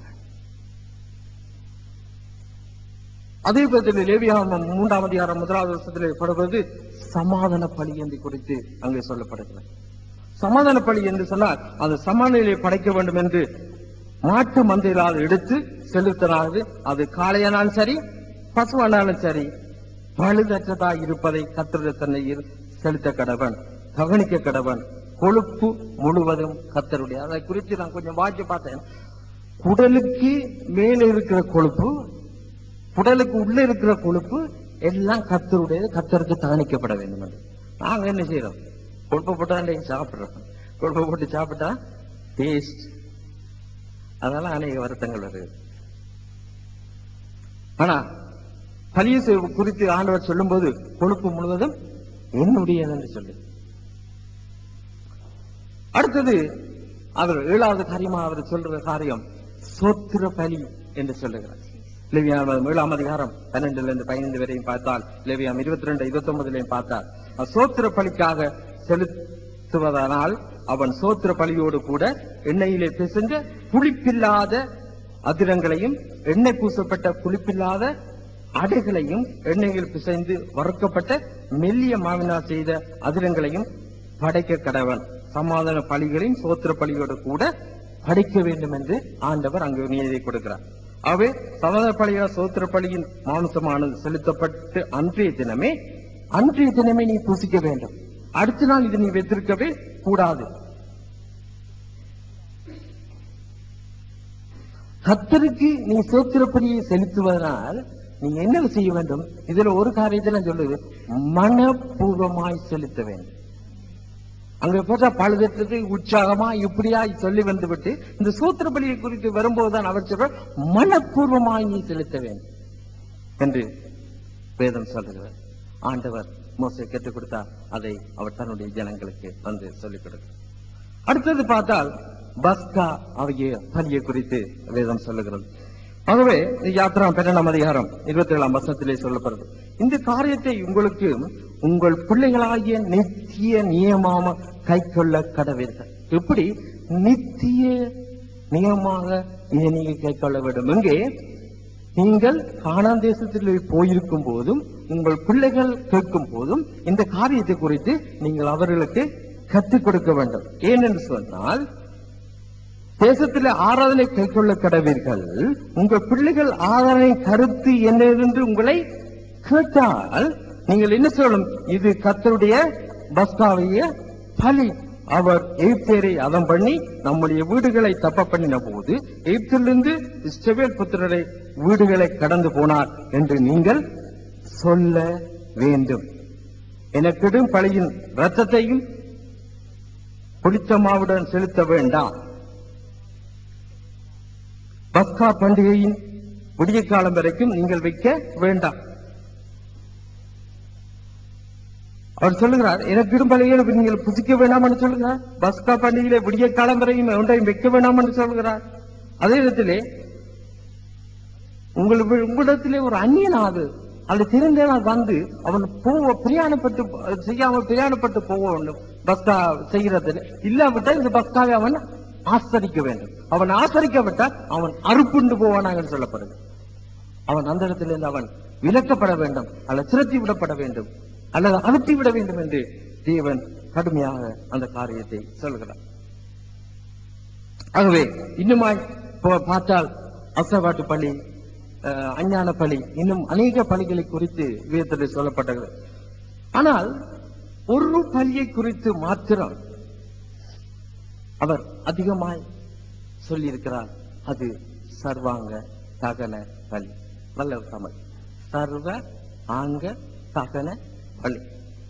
அதே பற்றி லேவியாகமம் மூன்றாம் அதிகாரம் முதலாவது வருஷத்திலே படுவது சமாதான பலி என்று குறித்து அங்கே சொல்லப்படுகிறது. சமாதான பலி என்று சொன்னால் அது சமாதானிலே படைக்க வேண்டும் என்று மாட்டு மந்தையிலால் எடுத்து செலுத்தினாது. அது காளையானாலும் சரி பசுவானாலும் சரி பழுதற்றதா இருப்பதை கர்த்தருடைய சந்நிதியில் செலுத்த கடவன், கவனிக்க கடவன். கொழுப்பு முழுவதும் கர்த்தருடைய. அதை குறித்து நான் கொஞ்சம் வாட்சி பார்த்தேன். குடலுக்கு மேல இருக்கிற கொழுப்பு, குடலுக்கு உள்ள இருக்கிற கொழுப்பு எல்லாம் கர்த்தருடைய, கர்த்தருக்கு தகனிக்கப்பட வேண்டும் என்று நாங்க என்ன செய்யறோம்? கொழுப்பை போட்டா சாப்பிடுறோம். கொழுப்பை போட்டு சாப்பிட்டா டேஸ்ட், அதனால அநேக வருத்தங்கள் வருது. ஆனா பலியை குறித்து ஆண்டவர் சொல்லும் போது கொழுப்பு முழுவதும் என்னுடையது என்று சொல்லு. அடுத்தது அவர் ஏழாவது காரியமா அவர் சொல்ற காரியம் சோத்திர பலி என்று சொல்லுகிறார். லேவியாம் ஏழாம் அதிகாரம் பன்னெண்டுல இருந்து பதினைந்து வரையும் பார்த்தால், லேவியாம் இருபத்தி ரெண்டு இருபத்தி ஒன்பதுலையும் பார்த்தால் சோத்திர பலிக்காக செலுத்துவதனால் அவன் சோத்திர பலியோடு கூட எண்ணெயிலே பிசைந்த புளிப்பில்லாத அதிரங்களையும் எண்ணெய் பூசப்பட்ட புளிப்பில்லாத அடைகளையும் எண்ணெயில் பிசைந்து வறுக்கப்பட்ட மெல்லிய மாவினால் செய்த அதிரங்களையும் படைக்க கடவன். சமாதான பலிகளையும் சோத்திர பலியோடு கூட படைக்க வேண்டும் என்று ஆண்டவர் அங்கு நியதி கொடுக்கிறார். அவை சமாதான பலியா சோத்திர பலியின் மாம்சமானது செலுத்தப்பட்டு அன்றைய தினமே அன்றைய தினமே நீ புசிக்க வேண்டும். அடுத்த நாள் இது நீ வைத்திருக்கவே கூடாது. கர்த்தருக்கு நீ சோத்திர பலியை செலுத்துவதனால் நீங்க என்ன செய்ய வேண்டும்? இதுல ஒரு காரியத்தை நான் சொல்லுது, மனப்பூர்வமாய் செலுத்த வேண்டும். அங்க போட்டா பழுதற்றது உற்சாகமா இப்படியா சொல்லி வந்து விட்டு இந்த சூத்திர பலியை குறித்து வரும்போதுதான் அவர் சொல்ற மனப்பூர்வமாய் நீ செலுத்த வேண்டும் என்று வேதம் சொல்லுகிறார். ஆண்டவர் மோசே கற்றுக் கொடுத்தார், அதை அவர் தன்னுடைய ஜனங்களுக்கு வந்து சொல்லிக் கொடுக்கிறார். அடுத்தது பார்த்தால் பஸ்கா ஆகிய பலியை குறித்து வேதம் சொல்லுகிறது. ஆகவே யாத்திரா பன்னெண்டாம் அதிகாரம் இருபத்தி ஏழாம் வசனத்திலே சொல்லப்படுது, இந்த காரியத்தை உங்களுக்கு உங்கள் பிள்ளைகளாகிய நித்திய நியமமாக கை கொள்ள கடவீர்கள். எப்படி நித்திய நியமமாக இதை நீங்க கை கொள்ள வேண்டும்? எங்கே நீங்கள் கானான் தேசத்தில் போயிருக்கும் போதும் உங்கள் பிள்ளைகள் கேட்கும் போதும் இந்த காரியத்தை குறித்து நீங்கள் அவர்களுக்கு கற்றுக் கொடுக்க வேண்டும். ஏனென்று சொன்னால் தேசத்தில் ஆராதனை கை கொள்ள கடவீர்கள். உங்கள் பிள்ளைகள் ஆராதனை கருத்து என்ன என்று உங்களை கேட்டால் நீங்கள் என்ன சொல்லணும்? இது கர்த்தருடைய பஸ்காவிய பலி. அவர் எகிப்தியரை அதம் பண்ணி நம்முடைய வீடுகளை தப்ப பண்ணின போது எகிப்திலிருந்து இஸ்ரவேல் புத்திரரை வீடுகளை கடந்து போனார் என்று நீங்கள் சொல்ல வேண்டும். எனக்கிடும் பலியின் ரத்தத்தையும் புளித்தமாவுடன் செலுத்த வேண்டாம். பஸ்கா பண்டிகையின் விடிய காலம் வரைக்கும் நீங்கள் வைக்க வேண்டாம். அவர் சொல்லுகிறார், எனக்கு இடும்பலையை நீங்கள் புசிக்க வேண்டாம் என்று சொல்லுகிறார். பஸ்கா பண்டிகையிலே விடிய காலம் வரையும் ஒன்றையும் வைக்க வேண்டாம் என்று சொல்லுகிறார். அதே விதத்திலே உங்களுக்கு உங்களிடத்திலே ஒரு அந்நியனாது அது தெரிந்தனால் வந்து அவன் போவ பிரயாணப்பட்டு செய்யாமல் பிரயாணப்பட்டு போக வேண்டும். பஸ்கா செய்கிறது இல்லாவிட்டா இந்த பஸ்காவை அவன் ஆசரிக்க வேண்டும். அவன் ஆசரிக்கப்பட்டால் அவன் அறுப்புண்டு போவானாக சொல்லப்படுது. அவன் அந்த இடத்திலிருந்து அவன் விலக்கப்பட வேண்டும், அல்லது திரட்டி விடப்பட வேண்டும், அல்லது அனுப்பி விட வேண்டும் என்று தேவன் கடுமையாக அந்த காரியத்தை சொல்கிறார். ஆகவே இன்னுமாய் பார்த்தால் அசவாட்டு பலி, அஞ்ஞான பலி, இன்னும் அநேக பலிகளை குறித்து வேதத்தில் சொல்லப்பட்டது. ஆனால் ஒரு பலியை குறித்து மாத்திரம் அவர் அதிகமாய் சொல்லியிருக்கிறார். அது சர்வாங்க தகன பலி. நல்ல தமிழ், சர்வ ஆங்க தகன பலி.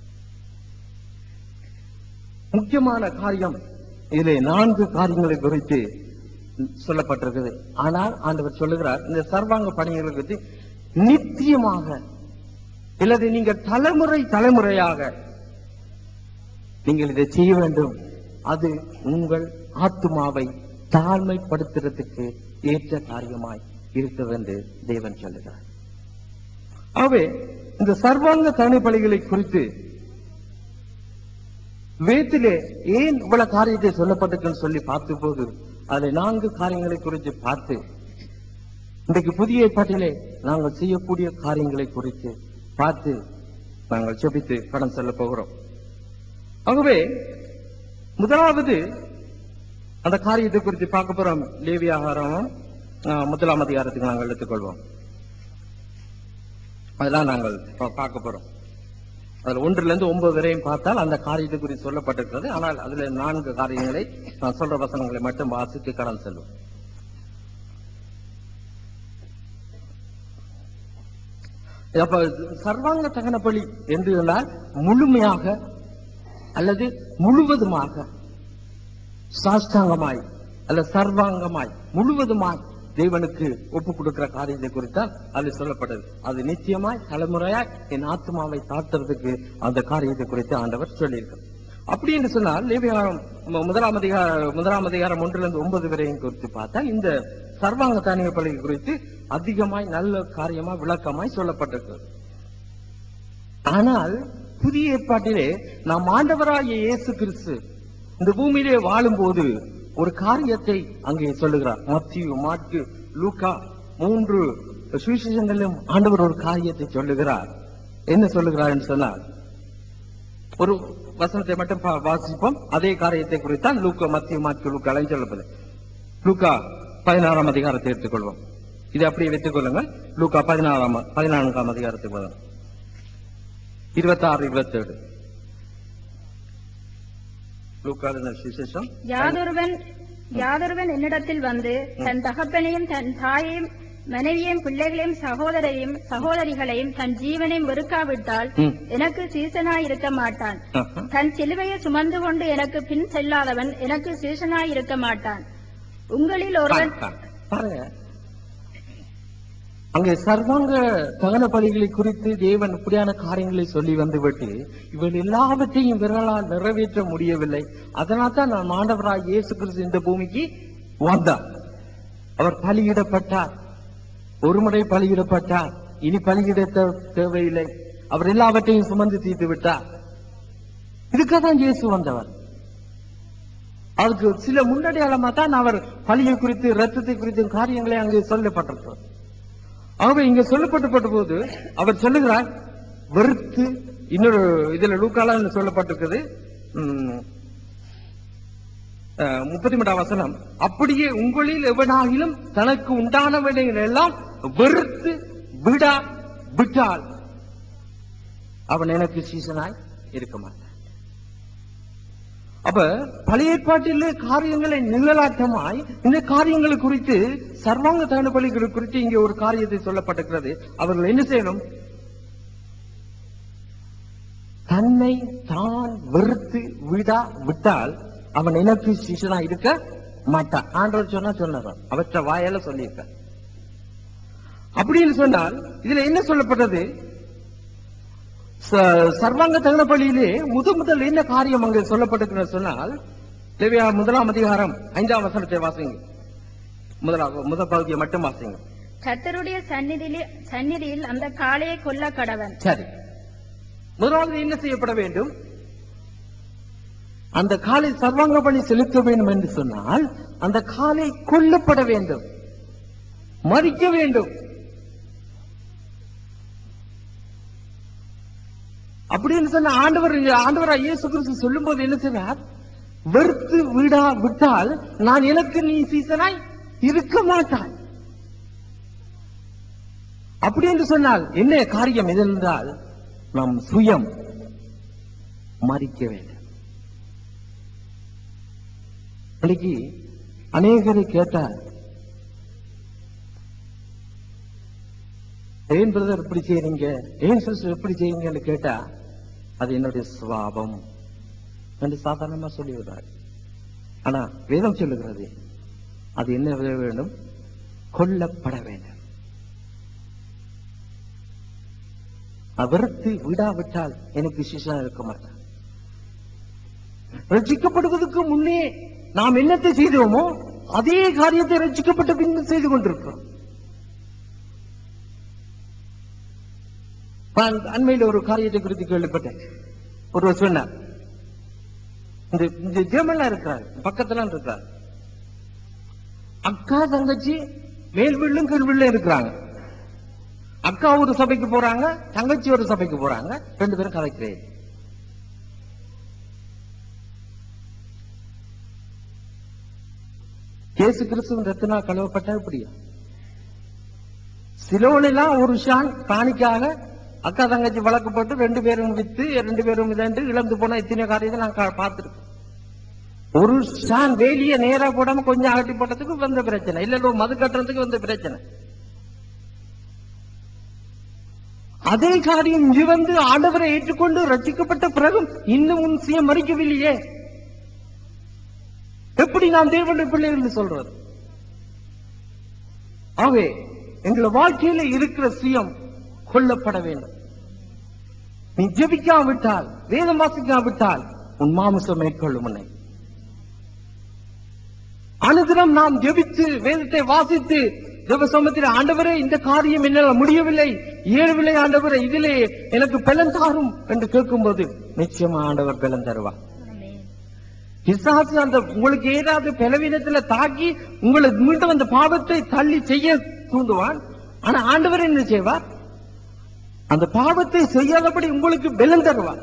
முக்கியமான காரியம் இதிலே நான்கு காரியங்களை குறித்து சொல்லப்பட்டிருக்கிறது. ஆனால் ஆண்டவர் சொல்லுகிறார், இந்த சர்வாங்க பணிகளை குறித்து நித்தியமாக இல்லது நீங்கள் தலைமுறை தலைமுறையாக நீங்கள் இதை செய்ய வேண்டும். அது உங்கள் ஆத்துமாவை தாழ்மைப்படுத்துறதுக்கு ஏற்ற காரியமாய் இருக்கிறது என்று தேவன் சொல்லுகிறார். ஆகவே இந்த சர்வாங்க தனி பலிகளை குறித்து வேதத்திலே ஏன் இவ்வளவு காரியத்தை சொல்லப்பட்டிருக்குன்னு சொல்லி பார்த்த போது அதில் நான்கு காரியங்களை குறித்து பார்த்து இன்றைக்கு புதிய ஏற்பாட்டிலே நாங்கள் செய்யக்கூடிய காரியங்களை குறித்து பார்த்து நாங்கள் ஜெபித்து கடன் செல்ல போகிறோம். ஆகவே முதலாவது அந்த காரியத்தை குறித்து பார்க்க போறோம். லேவியாகமம் முதலாம் அதிகாரத்துக்கு நாங்கள் எடுத்துக்கொள்வோம். அதெல்லாம் நாங்கள் பார்க்க போறோம். அதுல ஒன்றுல இருந்து ஒன்பது வரையும் பார்த்தால் அந்த காரியத்தை குறித்து சொல்லப்பட்டிருக்கிறது. ஆனால் அதுல நான்கு காரியங்களை நான் சொல்ற வசனங்களை மட்டும் வாசித்து கடன் செல்வோம். அப்ப சர்வாங்க தகன பலி என்று சொன்னால் முழுமையாக அல்லது முழுவதுமாக சாஷ்டாங்கமாய் அல்ல சர்வாங்கமாய் முழுவதுமாய் தேவனுக்கு ஒப்பு கொடுக்கிற காரியத்தை குறித்தான் அது சொல்லப்பட்டது. அது நிச்சயமாய் தலைமுறையாய் என் ஆத்மாவை தாத்துறதுக்கு அந்த காரியத்தை குறித்து ஆண்டவர் சொல்லியிருக்கார். அப்படி என்று சொன்னால் லேவியாகமம் முதலாம் அதிகாரம் முதலாம் அதிகாரம் ஒன்றிலிருந்து ஒன்பது வரையும் குறித்து பார்த்தால் இந்த சர்வாங்க தானிய பலி குறித்து அதிகமாய் நல்ல காரியமா விளக்கமாய் சொல்லப்பட்டிருக்கிறது. ஆனால் புதிய ஏற்பாட்டிலே நாம் ஆண்டவராகிய இயேசு கிறிஸ்து இந்த பூமியிலே வாழும் போது ஒரு காரியத்தை அங்கே சொல்லுகிறார். மத்தேயு, மாற்கு, லூக்கா மூன்று சுவிசேஷங்களிலும் ஆண்டவர் ஒரு காரியத்தை சொல்லுகிறார். என்ன சொல்லுகிறார் என்று சொன்னால், ஒரு வசனத்தை மட்டும் வாசிப்போம். அதே காரியத்தை குறித்தான் லூக்கா, மத்தேயு, மாற்கு, லூக்கா சொல்லப்பது. லூக்கா பதினாறாம் அதிகாரத்தை எடுத்துக்கொள்வோம். இதை அப்படியே வைத்துக் கொள்ளுங்கள். லூக்கா பதினாறாம் பதினான்காம் அதிகாரத்துக்கு வரும். இருபத்தி ஆறு இருபத்தி ஏழு சுவிசேஷம். யாதொருவன் யாதொருவன் என்னிடத்தில் வந்து தன் தகப்பனையும் தன் தாயையும் மனைவியையும் பிள்ளைகளையும் சகோதரையும் சகோதரிகளையும் தன் ஜீவனையும் வெறுக்காவிட்டால் எனக்கு சீசனாய் இருக்க மாட்டான். தன் சிலுவையை சுமந்து கொண்டு எனக்கு பின் செல்லாதவன் எனக்கு சீசனாய் இருக்க மாட்டான். உங்களில் ஒருவன் பாருங்க, அங்கே சர்வாங்க தகன பலிகளை குறித்து தேவன் இப்படியான காரியங்களை சொல்லி வந்துவிட்டு இவள் எல்லாவற்றையும் விரலால் நிறைவேற்ற முடியவில்லை. அதனால் தான் நான் ஆண்டவராய் இயேசு கிறிஸ்து இந்த பூமிக்கு வந்தார். அவர் பலியிடப்பட்டார், ஒரு முறை பலியிடப்பட்டார், இனி பலியிட தேவையில்லை. அவர் எல்லாவற்றையும் சுமந்து தீர்த்து விட்டார். இதுக்காக தான் இயேசு வந்தவர். அதுக்கு சில முன்னடையாளமா தான் அவர் பலியை குறித்து ரத்தத்தை குறித்து காரியங்களை அங்கே சொல்லப்பட்டிருக்கிறார். ஆகவே இங்க சொல்லப்பட்ட போது அவர் சொல்லுகிறார், வெறுத்து இன்னொரு இதுல லூக்கால சொல்லப்பட்டிருக்குது முப்பத்தி மூன்றாம் வசனம், அப்படியே உங்களில் எவனாகிலும் தனக்கு உண்டானவனைகள் எல்லாம் வெறுத்து விடா விட்டால் அவன் எனக்கு சீசனாய் இருக்க மாட்டான். அப்ப பழைய ஏற்பாட்டிலே காரியங்களை நிழலாட்டமாய் இந்த காரியங்களை குறித்து சர்வாங்க தகன பலிகள் குறித்து இங்கே ஒரு காரியத்தை சொல்லப்பட்டிருக்கிறது. அவர்கள் என்ன செய்யணும்? தன்னை தான் வெறுத்து விடா விட்டால் அவன் எனக்கு சீசனா இருக்க மாட்டான். ஆண்டவர் சொன்னா சொன்னார், அவற்றை வாயால சொல்லியிருக்க. அப்படின்னு சொன்னால் இதுல என்ன சொல்லப்பட்டது? சர்வாங்க தகன பலியிலே முத முதல் என்ன காரியம் அங்கே சொல்லப்பட்டிருக்கிறது சொன்னால், லேவியாகமம் முதலாம் அதிகாரம் ஐந்தாம் வசனத்தை வாசிங்க. முதலாக முதல் பகுதியை மட்டும் வாசிங்க. கர்த்தருடைய சந்நிதியில் அந்த காளையை கொல்ல கடவன். சரி, முதலாவது என்ன செய்யப்பட வேண்டும்? அந்த காலை சர்வாங்க பணி செலுத்த வேண்டும் என்று சொன்னால் அந்த காலை கொல்லப்பட வேண்டும், மறிக்க வேண்டும். அப்படின்னு சொன்ன ஆண்டவர் ஆண்டவராய் இயேசு கிறிஸ்து சொல்லும் போது என்ன செய்வார்? வெறுத்து விடா விட்டால் நான் எனக்கு நீ சீசனாய் இருக்க மாட்டாய். அப்படி என்று சொன்னால் என்ன காரியம் எதென்றால் நம் சுயம் மறிக்க வேண்டும். இன்னைக்கு அநேகரை கேட்டால் ஏன் பிரதர் எப்படி செய்யறீங்க, ஏன் சிஸ்டர் எப்படி செய்யுங்கன்னு கேட்டா அது என்னுடைய சுவாபம் என்று சாதாரணமா சொல்லிவிடுறார். ஆனா வேதம் சொல்லுகிறது அது என்ன வேண்டும்? கொல்லப்பட வேண்டும். அவருக்கு விடாவிட்டால் எனக்கு சிஷா இருக்க மாட்டார். ரட்சிக்கப்படுவதற்கு முன்னே நாம் என்னத்தை செய்தோமோ அதே காரியத்தை ரட்சிக்கப்பட்ட பின்பு செய்து கொண்டிருக்கிறோம். நான் அண்மையில் ஒரு காரியத்தை குறித்து கேள்விப்பட்டேன். ஒருவர் சொன்னார், இந்த ஜெர்மன்ல இருக்கிறார், பக்கத்துல இருக்கிறார், அக்கா தங்கச்சி மேல் வீடும் கீழ் வீடும் இருக்கிறாங்க. அக்கா ஒரு சபைக்கு போறாங்க, தங்கச்சி ஒரு சபைக்கு போறாங்க, ரெண்டு பேரும் கதைக்கிறேன். இயேசு கிறிஸ்துவின் ரத்தினா கழுவப்பட்டா இப்படியா? சிலோனெல்லாம் ஒரு ஷான் காணிக்காக அக்கா தங்கச்சி வழக்கு போட்டு ரெண்டு பேரும் வித்து ரெண்டு பேரும் இதன்று இழந்து போன இத்தனை காரியத்தை நான் பார்த்திருக்கேன். ஒரு ஷான் வேலிய நேரா போடாம கொஞ்சம் அகட்டி போட்டதுக்கு வந்த பிரச்சனை, இல்ல மது கட்டுறதுக்கு வந்த பிரச்சனை. அதே காரியம் இங்கு வந்து ஆண்டவரை ஏற்றுக்கொண்டு ரட்சிக்கப்பட்ட பிறகும் இன்னும் உன் சுயம் மறிக்கவில்லையே. எப்படி நாம் தேவனுடைய பிள்ளைகள் என்று சொல்றது? ஆகவே எங்கள் வாழ்க்கையில இருக்கிற சுயம் கொல்லப்பட வேண்டும். நீ ஜெபிக்காவிட்டால், வேதம் வாசிக்காவிட்டால் உன் மாமிசம் மேற்கொள்ளும் உன்னை. அனுதினம் நாம் ஜெபித்து வேதத்தை வாசித்து ஜெப சமயத்தில் ஆண்டவரே இந்த காரியம் என்னால் முடியவில்லை, இயலவில்லை ஆண்டவரே, இதிலே எனக்கு பலன் தாரும் என்று கேட்கும்போது நிச்சயமா ஆண்டவர் பலன் தருவார். பிசாசு அந்த உங்களுக்கு ஏதாவது பலவீனத்துல தாக்கி உங்களை மீண்டும் அந்த பாவத்தை தள்ளி செய்ய தூண்டுவான். ஆனா ஆண்டவர் என்ன செய்வார்? அந்த பாவத்தை செய்யாதபடி உங்களுக்கு பலன் தருவார்.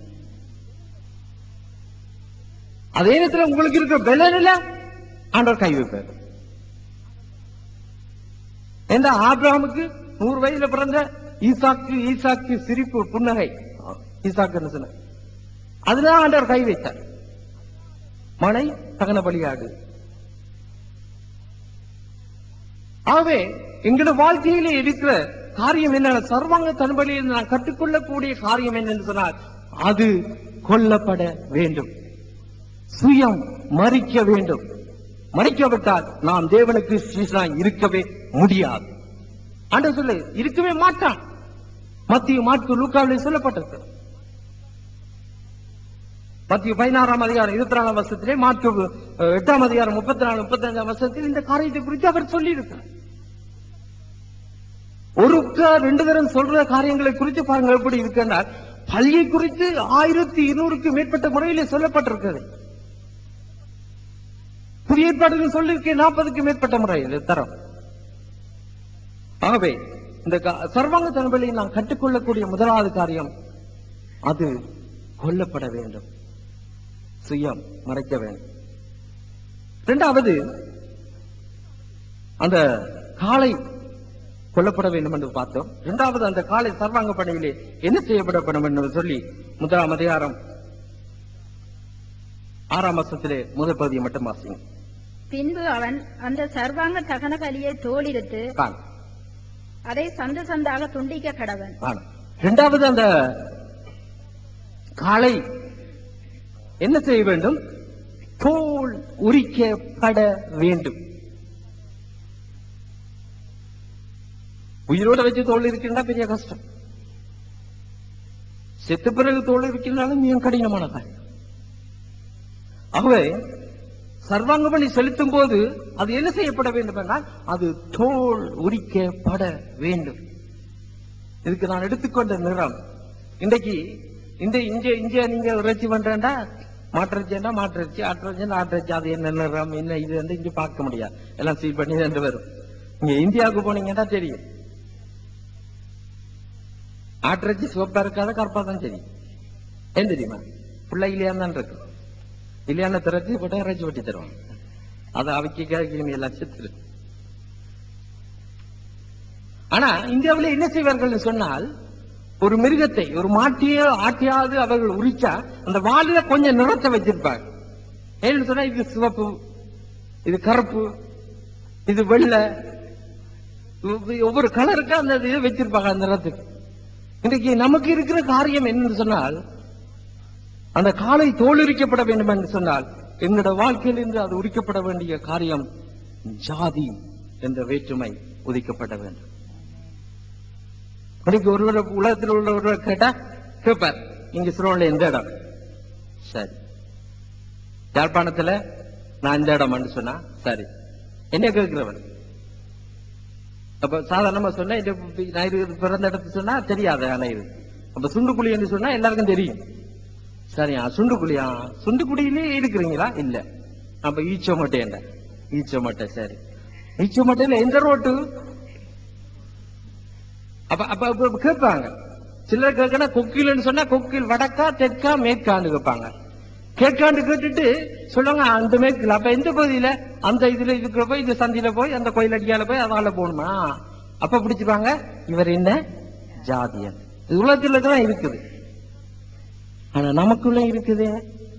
அதே நேரத்தில் உங்களுக்கு இருக்கிற பலனில் ஆண்டவர் கை வைப்பார். எந்த ஆபிரகாமுக்கு நூறு வயதுல பிறந்த ஈசாக்கு ஈசாக்கு சிரிப்பு புன்னகை ஈசாக்கு சொன்ன அதுதான் ஆண்டவர் கை வைத்தார். மனை தகன பலியாடு. ஆகவே எங்களுடைய வாழ்க்கையிலே இருக்கிற காரியம் என்ன? சர்வாங்க தன்பலியில் நான் கற்றுக்கொள்ளக்கூடிய காரியம் என்னன்னு சொன்னால் அது கொல்லப்பட வேண்டும். சுயம் மறிக்க வேண்டும். மறிக்கவிட்டால் நாம் தேவனுக்கு சீசனாய் இருக்கவே முடியாது. ஆண்டவர் சொல்ல இருக்கவே மாட்டான். மத்திய மாற்கு லூக்காவிலே சொல்லப்பட்டிருக்கு. மத்திய பதினாறாம் அதிகாரம் இருபத்தி நாலாம் வருஷத்திலே, மாற்கு எட்டாம் அதிகாரம் முப்பத்தி நாலு முப்பத்தி அஞ்சாம் வருஷத்தில் இந்த காரியத்தை குறித்து அவர் சொல்லி இருக்கிறார். ஒரு ரெண்டு தரம் சொல்ற காரியங்களை குறித்து பாருங்க எப்படி இருக்கின்றார். பள்ளியை குறித்து ஆயிரத்தி இருநூறுக்கு மேற்பட்ட முறையிலே சொல்லப்பட்டிருக்கிறது. புதிய ஏற்பாடுகள் சொல்லியிருக்கேன் நாற்பதுக்கு மேற்பட்ட முறையில் தரம். ஆகவே இந்த சர்வாங்க தன்பலியை நாம் கற்றுக்கொள்ளக்கூடிய முதலாவது காரியம் அது கொல்லப்பட வேண்டும். சுயம் மறைக்க வேண்டும். இரண்டாவது அந்த காலை கொல்லப்பட வேண்டும் என்று பார்த்தோம். இரண்டாவது அந்த காலை சர்வாங்க பணியிலே என்ன செய்யப்படப்படும் என்று சொல்லி முதலாம் அதிகாரம் ஆறாம் வருஷத்திலே முதல் பகுதியை மட்டும் வாசிங்க. பின்பு அவன் அந்த சர்வாங்க தகன பலியை தோலிருத்து அதை சந்த சந்தாக துண்டிக்க கடவன். இரண்டாவது அந்த காலை என்ன செய்ய வேண்டும்? தோல் உரிக்கப்பட வேண்டும். உயிரோட வச்சு தோல் இருக்கின்றா பெரிய கஷ்டம். செத்த பிறகு தோல் இருக்கின்றாலும் மிக கடினமான காரியம். ஆகவே சர்வாங்க பணி செலுத்தும் போது அது என்ன செய்யப்பட வேண்டும் என்றால் அது தோல் உரிக்கப்பட வேண்டும். இதுக்கு நான் எடுத்துக்கொண்ட நிறம் இன்றைக்கு இந்த இங்க இங்க நீங்க இறைச்சி பண்றேன்டா மாட்டிறைச்சின்னா மாட்டிறைச்சி, ஆட்டிறைச்சின்னா ஆட்டிறைச்சி. அது என்ன நிறம் என்ன இது வந்து இங்க பார்க்க முடியாது, எல்லாம் சீல் பண்ணி ரெண்டு வரும். இங்க இந்தியாவுக்கு போனீங்கன்னா தெரியும், ஆட்டிறைச்சி சிவப்பா இருக்காத கருப்பா தான் தெரியும். ஏன் தெரியுமா? பிள்ளை இல்லையான்னு தான் இருக்கு. இல்லையான திறச்சி போட்டா இறைச்சி வெட்டி தருவாங்க. அதை அவைக்கு எல்லாம் செத்து. ஆனா இந்தியாவில் என்ன செய்வார்கள் சொன்னால், ஒரு மிருகத்தை ஒரு மாட்டியோ ஆட்டியாவது அவர்கள் உரிச்சா அந்த வாலில கொஞ்சம் நிறத்தை வச்சிருப்பாங்க. ஏன்னு சொன்னா இது சிவப்பு, இது கருப்பு, இது வெள்ளை, ஒவ்வொரு கலருக்கு அந்த இதை வச்சிருப்பாங்க அந்த நிறத்துக்கு. இன்றைக்கு நமக்கு இருக்கிற காரியம் என்னன்னு சொன்னால், அந்த காலை தோல் உரிக்கப்பட வேண்டும் என்று சொன்னால் எங்களோட வாழ்க்கையில் இருந்து அது உரிக்கப்பட வேண்டிய காரியம் ஜாதி என்ற வேற்றுமை உதிக்கப்பட வேண்டும். இன்னைக்கு ஒருவர் உலகத்தில் உள்ள ஒருவர் கேட்டா கேட்பார், இங்க சிறுவன்ல எந்த இடம்? சரி, யாழ்ப்பாணத்துல நான் இந்த இடம் சொன்னா சரி, என்ன கேட்கிறவன்? அப்ப சாதாரணமா சொன்னா நான் பிறந்த இடத்து சொன்னா தெரியாது. ஆனா இது அப்ப சுண்டுக்குழி என்று சொன்னா எல்லாருக்கும் தெரியும். சரியா, சுண்டுக்குழியா? சுண்டுக்குழியிலே இருக்கிறீங்களா? இல்ல. அப்ப ஈச்ச மட்டை, ஈச்ச மட்டை. சரி, ஈச்ச மட்டையில எந்த ரோட்டு? அப்ப அப்ப கேட்பாங்க. சிலர் கேட்கணும் கொக்கில்னு சொன்னா கொக்கில் வடக்கா தெற்கா மேற்காண்டு கேட்பாங்க. கேட்காண்டு கேட்டுட்டு சொல்லுவாங்க அந்த மேற்குல. அப்ப எந்த பகுதியில? அந்த இதுல இருக்கிற போய் இந்த சந்தியில போய் அந்த கோயில் அடியால போய் அதால போகணுமா? அப்ப பிடிச்சிருவாங்க இவர் என்ன ஜாதியன். உலகத்துல தான் இருக்குது. ஆனா நமக்குள்ள இருக்குது.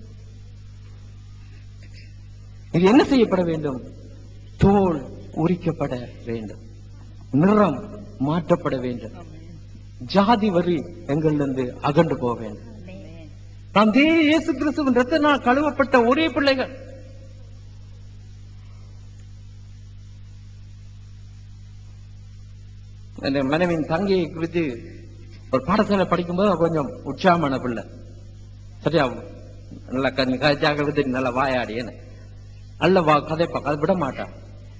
இது என்ன செய்யப்பட வேண்டும்? தோல் உரிக்கப்பட வேண்டும், நிறம் மாற்றப்பட வேண்டும், ஜாதி வரி எங்களிலிருந்து அகன்று போக வேண்டும். நாம் இயேசு கிறிஸ்துவின் இரத்தத்தினால் கழுவப்பட்ட ஒரே பிள்ளைகள். மனைவியின் தங்கையை குறித்து ஒரு பாடசாலை படிக்கும்போது கொஞ்சம் உற்சாகமான பிள்ளை. சரியா, நல்லா கதைச்சாக்கள் தெரியும், நல்லா வாயாடி நல்ல வா கதைப்பா, அதை விட மாட்டான்.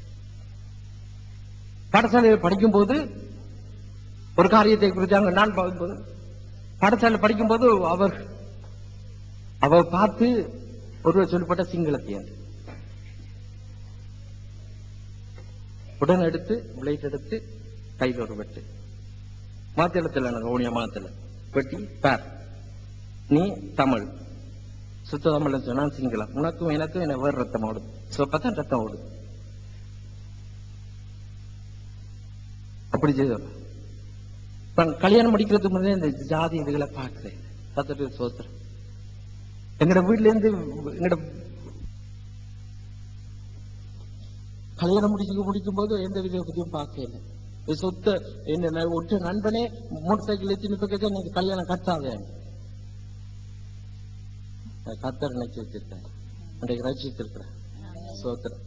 பாடசாலையில் படிக்கும் போது ஒரு காரியத்தை குறித்தாங்க. நான் பார்க்கும்போது பாடசாலை படிக்கும் போது அவர் அவர் பார்த்து ஒருவர் சொல்லப்பட்ட சிங்களத்தியன் உடன் எடுத்து பிளேட் எடுத்து கையில் ஒரு வெட்டு மாத்திரத்தில் எனக்கு ஓனிய மாத்திர வெட்டி பார், நீ தமிழ் சுத்த தமிழ் சொன்னா சிங்களம், உனக்கும் எனக்கும் என்ன வேறு ரத்தம் ஓடுது, சொப்பத்தான் ரத்தம் ஓடுது. அப்படி செய்த கல்யாணம் முடிக்கிறதுக்கு முன்னே இந்த ஜாதி இதுகளை பார்க்கிறேன். பார்த்துட்டு சோத்திரம் எங்கட வீட்டுல இருந்து எங்கட கல்யாணம் முடிச்சு முடிக்கும் போது எந்த வித பத்தியும் பார்க்கல. சொத்த என்ன ஒற்ற நண்பனே மோட்டர் சைக்கிள் எத்தின்னு பக்கத்தை நீங்க கல்யாணம் கட்டாத கத்தர் நினைச்சு வச்சிருக்கேன், அன்றைக்கு ரசிச்சிருக்கிறேன். சோத்திரம்.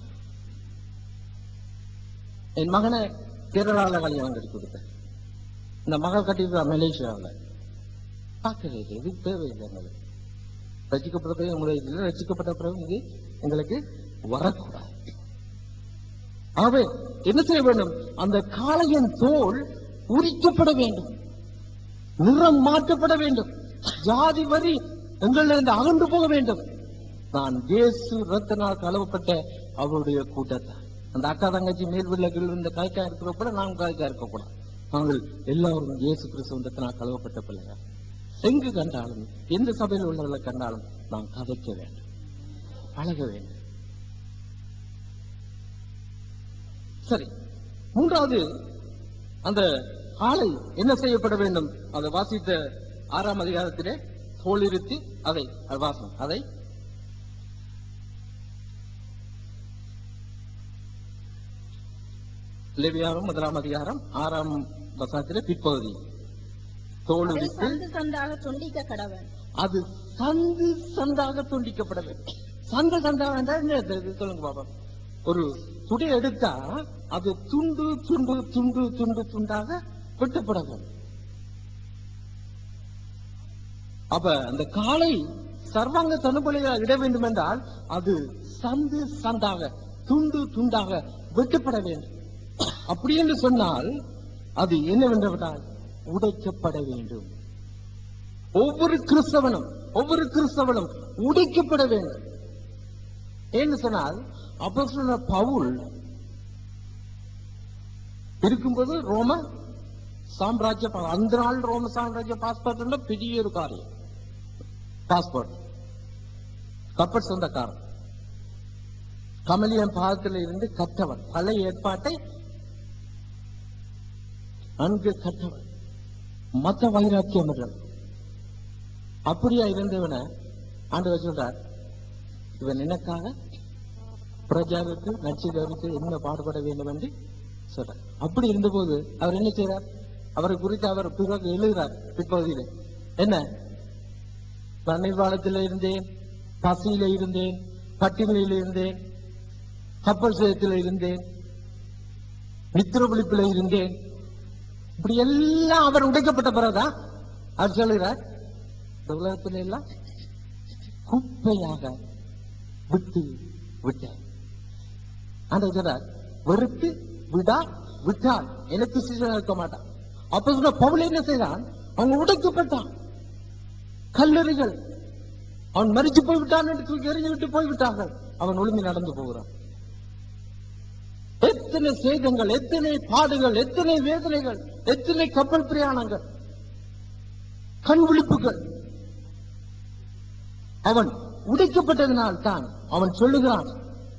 என் மகனை கேரளாவில் கல்யாணம் கட்டி கொடுத்தேன். இந்த மகள் கட்டிட்டு மலேசியாவில் பார்க்கவே இல்லை. இது தேவையில்லை. எங்களுக்கு ரசிக்கப்பட்ட பிறகு உங்களுக்கு ரசிக்கப்பட்ட பிறகு இது எங்களுக்கு வரக்கூடாது. ஆகவே என்ன செய்ய வேண்டும்? அந்த காளையின் தோல் உரிக்கப்பட வேண்டும், நிறம் மாற்றப்பட வேண்டும், ஜாதி வரி எங்களிலிருந்து அகன்று போக வேண்டும். நான் இயேசு ரத்தனால் கழுவப்பட்ட அவருடைய கூட்டத்தை அந்த அக்கா தங்கச்சி மேல் வீட்டில் இந்த காய்க்கா இருக்கிறப்பட நாம் காய்க்கா இருக்கக்கூடாது. நாங்கள் எல்லாரும் இயேசு கிறிஸ்துவத்தினால் கழுவப்பட்ட பிள்ளைகள். எங்கு கண்டாலும் எந்த சபையில் உள்ளவர்களை கண்டாலும் நாம் கதைக்க வேண்டும், பழக வேண்டும். சரி, மூன்றாவது அந்த ஆளை என்ன செய்யப்பட வேண்டும்? அதை வாசித்த ஆறாம் அதிகாரத்திலே தோலிருத்தி அதை வாசம் அதை லேவியாரும் முதலாம் அதிகாரம் ஆறாம் வசனத்திலே பிற்பகுதி தோலுரித்து சந்தாக துண்டிக்க கடவன். அது சந்து சந்தாக துண்டிக்கப்பட வேண்டும். சந்த சந்தாக சொல்லுங்க பாபா. ஒரு துடை எடுத்தா அது துண்டு துண்டு துண்டு துண்டு துண்டாக வெட்டப்பட வேண்டும். அப்ப அந்த காலை சர்வாங்க தனுபலியாக இட வேண்டும் என்றால் அது சந்து சந்தாக துண்டு துண்டாக வெட்டப்பட வேண்டும். அப்படி என்று சொன்னால் அது என்னவென்றால் உடைக்கப்பட வேண்டும். ஒவ்வொரு கிறிஸ்தவனும் ஒவ்வொரு கிறிஸ்தவனும் உடைக்கப்பட வேண்டும். ஏன்னு சொன்னால் அப்போஸ்தலனாகிய பவுல் இருக்கும்போது ரோம சாம்ராஜ்ய பா- அந்த நாள் ரோம சாம்ராஜ்ய பாஸ்போர்ட் பெரிய ஒரு காரியம். பாஸ்போர்ட் கப்பல் சொந்தக்காரன் கமலியன் பாதத்தில் இருந்து கற்றவன், பழைய ஏற்பாட்டை நன்கு கற்றவன், மத வைராக்கியம் இல்லை. அப்படியா இருந்தவனை ஆண்டவர் சொல்றார், இவன் எனக்காக பிரஜாவுக்கு நட்சிதருக்கு என்ன பாடுபட வேண்டும் என்று சொல்றார். அப்படி இருந்தபோது அவர் என்ன செய்றார்? அவரை குறித்து அவர் பிறகு எழுதுறார் பிற்பகுதியில, என்ன நான் நிர்வாணத்தில் இருந்தேன், பசியில இருந்தேன், பட்டினியில் இருந்தேன், கப்பல் சேதத்தில் இருந்தேன், நித்திர விழிப்பில் இருந்தேன். இப்படி எல்லாம் அவர் உடைக்கப்பட்ட பிறகுதான் அவர் சொல்லுகிறார், இந்த உலகத்தில எல்லாம் குப்பையாக விட்டு விட்டேன். ஆண்டவர் சொல்றார், வெறுத்து விடா விட்டால் எனக்கு சீசன் இருக்க மாட்டான். அப்ப சொன்ன பவுல் என்ன செய்தான்? அவன் உடைக்கப்பட்டான். கல்லறிகள் அவன் மரிச்சு போய்விட்டான் என்று தூக்கி எறிஞ்சு விட்டு போய்விட்டார்கள். அவன் ஒளிந்து நடந்து போகிறான். எத்தனை சேதங்கள், எத்தனை பாடுகள், எத்தனை வேதனைகள், எத்தனை கப்பல் பிரயாணங்கள், கண் விழிப்புகள். அவன் உடைக்கப்பட்டதனால் தான் அவன் சொல்லுகிறான்,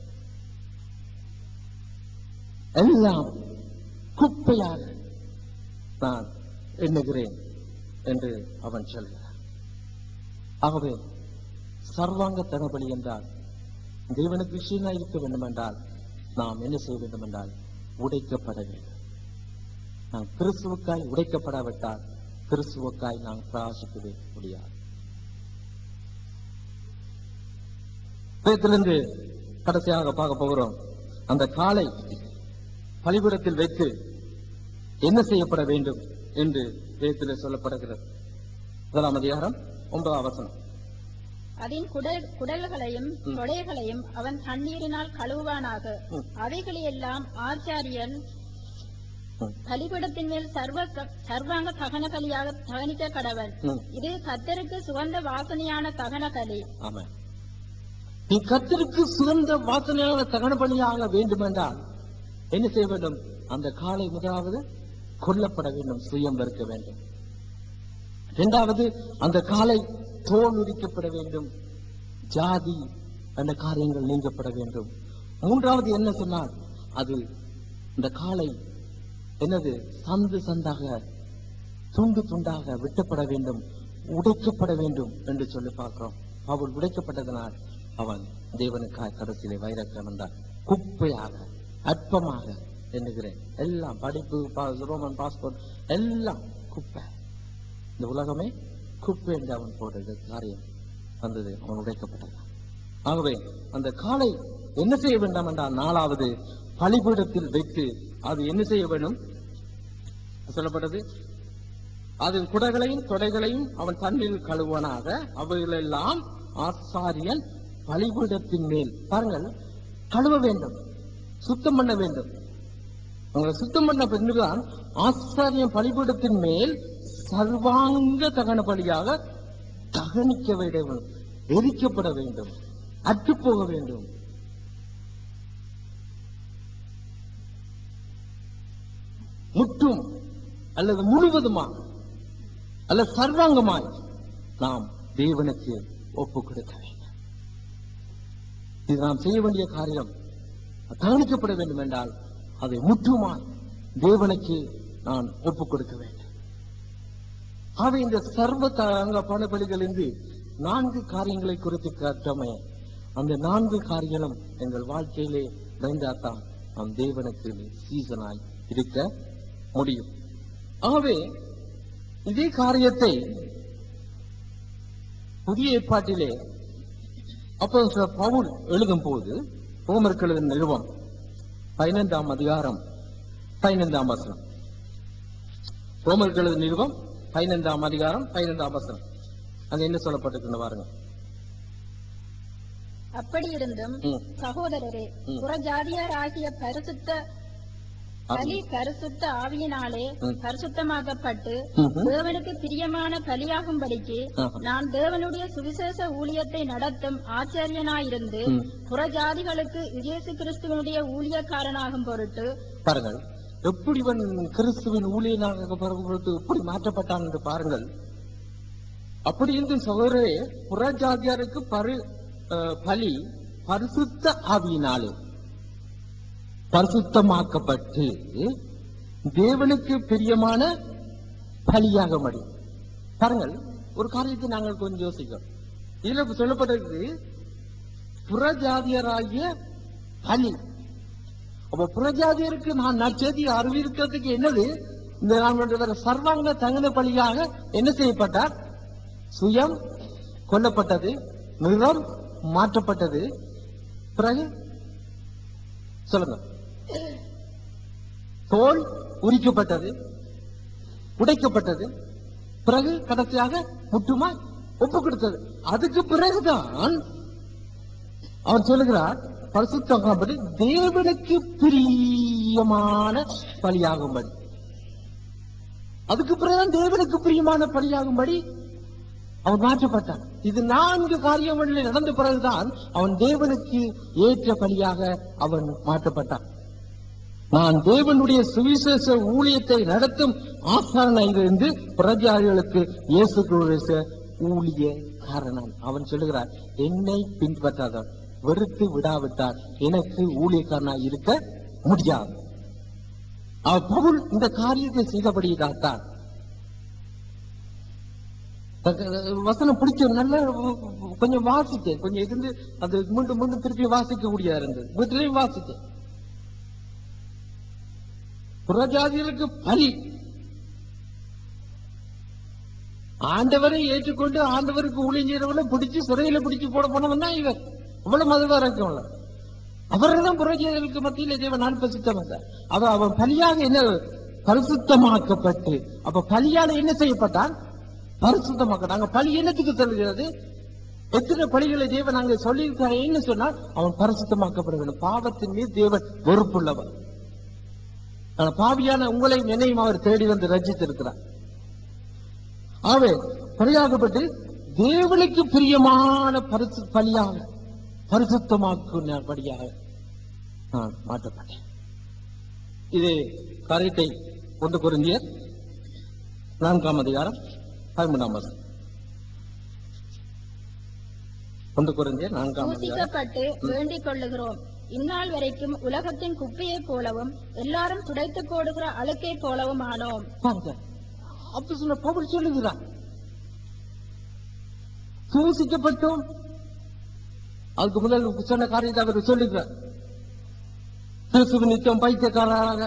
எல்லாம் குப்பையாக நான் எண்ணுகிறேன் என்று அவன் சொல்கிறான். ஆகவே சர்வாங்க தனபலி என்றால் தேவனுக்கு விஷயமா இருக்க வேண்டும் என்றால் நாம் என்ன செய்ய வேண்டும் என்றால் உடைக்கப்பட வேண்டும். நாம் கிறிஸ்துவுக்காய் உடைக்கப்படாவிட்டால் கிறிஸ்துவுக்காய் நாம் பிரகாசிக்கவே முடியாது. வேதத்திலிருந்து கடைசியாக பார்க்க போகிறோம். அந்த காலை பலிபீடத்தில் வைத்து என்ன செய்யப்பட வேண்டும் என்று வேதத்தில் சொல்லப்படுகிறது. முதலாம் அதிகாரம் ஒன்பதாம் வசனம். அதன் குடல் குடல்களையும் தொடைகளையும் அவன் தண்ணீரினால் கழுவுவானாக. ம். அவைகளையெல்லாம் ஆச்சாரியன் ம். பலிபீடத்தின் மேல் சர்வ சர்வாங்க தகன பலியாக தகனிக்க கடவன். ம். இது கர்த்தருக்கு சுகந்த வாசனையான தகன பலி. ஆமென். நீ கர்த்தருக்கு சுகந்த வாசனையான தகன பலியாக வேண்டும் என்றால் என்ன செய்ய வேண்டும்? அந்த காலை முதலாவது கொல்லப்பட வேண்டும், சுயம் வெறுக்க வேண்டும். இரண்டாவது அந்த காலை தோல் உரிக்கப்பட வேண்டும், ஜாதி அந்த காரியங்கள் நீங்கப்பட வேண்டும். மூன்றாவது என்ன சொன்னால் அது இந்த காலை என்னது சந்து சந்தாக துண்டு துண்டாக வெட்டப்பட வேண்டும், உடைக்கப்பட வேண்டும் என்று சொல்லி பார்க்கிறோம். அவள் உடைக்கப்பட்டதனால் அவன் தேவனுக்காய் கடைசியிலே வைரக்கம் என்றார். குப்பையாக அற்பமாக எண்ணுகிறேன். எல்லாம் படிப்பு, பா- ரோமன் பாஸ்போர்ட் எல்லாம் குப்பை. இந்த உலகமே குப்பை என்று அவன் போட்டது காரியம் வந்தது, அவன் உடைக்கப்பட்டது. ஆகவே அந்த காலை என்ன செய்ய வேண்டாம் என்றால் நாலாவது பலிபீடத்தில் வைத்து அது என்ன செய்ய வேண்டும் சொல்லப்பட்டது, அதன் குடங்களையும் தொடைகளையும் அவன் தண்ணீரில் கழுவனாக. அவைகளெல்லாம் ஆசாரியன் பலிபீடத்தின் மேல் பாருங்கள் கழுவ வேண்டும், சுத்தம் பண்ண வேண்டும். அவங்களை சுத்தம் பண்ண பின்னுதான் ஆசாரியன் பலிபீடத்தின் மேல் சர்வாங்க தகன பலியாக தகனிக்க வேண்டும், எரிக்கப்பட வேண்டும், அற்று போக வேண்டும். முற்றும் அல்லது முழுவதுமாக அல்லது சர்வாங்கமாய் நாம் தேவனுக்கு ஒப்புக் கொடுக்க வேண்டும். இது நாம் செய்ய வேண்டிய காரியம். தகனிக்கப்பட வேண்டும் என்றால் அதை முற்றுமாய் தேவனுக்கு நான் ஒப்புக் கொடுக்க வேண்டும். ஆக இந்த சர்வ தங்க பணபலிகள் என்று நான்கு காரியங்களை குறித்து கற்றமே, அந்த நான்கு காரியங்களும் எங்கள் வாழ்க்கையிலே பயந்தாத்தான் நாம் தேவனுக்கு சீசனாய் இருக்க முடியும். ஆகவே இதே காரியத்தை புதிய ஏற்பாட்டிலே அப்போஸ்தலர் பவுல் எழுதும் போது ரோமருக்கு எழுதின நிருபம் பதினைந்தாம் அதிகாரம் பதினைந்தாம் வசனம். ரோமருக்கு எழுதின நிருபம் பதினைந்தாம் அதிகாரம் பதினைந்தாம் வசனம். அங்க என்ன சொல்லப்பட்டிருக்கு பாருங்க. அப்படி இருந்தும் ம். சகோதரரே, ம். புறஜாதியார் ஆகிய பரிசுத்த பலி பரிசுத்த ஆவியினாலே ம். பரிசுத்தமாக்கப்பட்டு ம்ஹும். தேவனுக்கு பிரியமான பலியாகும்படிக்கு ஆஹா. நான் தேவனுடைய சுவிசேஷ ஊழியத்தை நடத்தும் ஆச்சாரியனாயிருந்து ம். புறஜாதிகளுக்கு இயேசு கிறிஸ்துவனுடைய ஊழியக்காரனாகும் பொருட்டு பாருங்கள் எப்படி இவன் கிறிஸ்துவின் ஊழியனாக பொறுத்து எப்படி மாற்றப்பட்டான் என்று பாருங்கள். அப்படி இருந்து சகோதரே புறஜாதியாருக்கு பரு அஹ், பலி பரிசுத்த ஆவியினாலே பரிசுத்தமாக்கப்பட்டு தேவனுக்கு பிரியமான பலியாக மடி. பாருங்கள் ஒரு காரியத்தை நாங்கள் கொஞ்சம் யோசிக்கிறோம். இதுல சொல்லப்பட்டிருக்கு புறஜாதியராகிய பலி. அப்ப புறஜாதியருக்கு நான் நற்செய்தியை அறிவிக்கிறதுக்கு என்னது? இந்த நம்முடைய சர்வாங்க தகுந்த பலியாக என்ன செய்யப்பட்டார்? சுயம் கொல்லப்பட்டது, நிறம் மாற்றப்பட்டது, பிறகு சொல்லுங்க, தோல் உரிக்கப்பட்டது, உடைக்கப்பட்டது, பிறகு கடைசியாக முற்றுமாய் ஒப்பு கொடுத்தது. அதுக்கு பிறகுதான் அவன் சொல்லுகிறார் பரிசுத்தமாகும்படி தேவனுக்கு பிரியமான பலியாகும்படி. அதுக்கு பிறகுதான் தேவனுக்கு பிரியமான பலியாகும்படி அவன் மாற்றப்பட்டான். இது நான்கு காரியங்களில் நடந்த பிறகுதான் அவன் தேவனுக்கு ஏற்ற பலியாக அவன் மாற்றப்பட்டான். நான் தேவனுடைய சுவிசேஷ ஊழியத்தை நடத்தும் ஆசாரனாயிருந்து பிரஜாதிகளுக்கு இயேசு கிறிஸ்து ஊழிய காரணம். அவன் சொல்லுகிறார், என்னை பின்பற்றாதவன் வெறுத்து விடாவிட்டால் எனக்கு ஊழியக்காரனாய் இருக்க முடியாது. அவன் பவுல் இந்த காரியத்தை செய்தபடியால்தான் வசனம் பிடிச்ச நல்ல கொஞ்சம் வாசித்தேன், கொஞ்சம் இருந்து அது மீண்டும் மீண்டும் திருப்பி வாசிக்க முடியாது இருந்தது. வீட்டிலையும் வாசித்தேன். புறஜாதிகளுக்கு பலி, ஆண்டவரை ஏற்றுக்கொண்டு ஆண்டவருக்கு ஊழியம் செய்யறவங்களை பிடிச்சு சிறையில பிடிச்சு போட போனவன் தான் இவர். இவ்வளவு மதுவா இருக்கவங்கள அவர்தான் புறஜாதிகளுக்கு மத்தியிலே தேவன் நான் பரிசுத்தம் வந்தார். அவ அவன் பலியாக என்ன பரிசுத்தமாக்கப்பட்டு, அப்ப பலியால என்ன செய்யப்பட்டான்? பரிசுத்தமாக்க. நாங்க பலி என்னத்துக்கு சொல்லுகிறது? எத்தனை பலிகளை தேவன் நாங்க சொல்லியிருக்காரு என்ன சொன்னால் அவன் பரிசுத்தமாக்கப்பட வேண்டும். பாவத்தின் மீது தேவன் வெறுப்புள்ளவர். பாவியான உங்களையும் என்னையும் அவர் தேடி வந்து ரட்சித்திருக்கிறார். ஆகவே பலியாகப்பட்டு தேவனுக்கு பிரியமான பரிசு பலியாக பரிசுத்தமாக்கும்படியாக நான் மாற்றப்பட்டேன். இது காரியத்தை கொண்டு கொரிந்தியர் நான்காம் அதிகாரம் பதிமூன்றாம் வசனம். கொண்டு கொரிந்தியர் நான்காம் அதிகாரம். பூசிக்கப்பட்டு வேண்டிக் கொள்ளுகிறோம். இந்நாள் வரைக்கும் உலகத்தின் குப்பையைப் போலவும் எல்லாரும் துடைத்து போடுகிற அழுக்கை போலவும் ஆனோம். பாருங்க, அப்படி சொன்ன பவுல் சொல்லுகிறார், தூசிக்கப்பட்டோம். அதுக்கு முதல் சொன்ன காரியத்தை அவர் சொல்லுகிறார். கிறிஸ்துவ நித்தம் பைத்தியக்காரராக,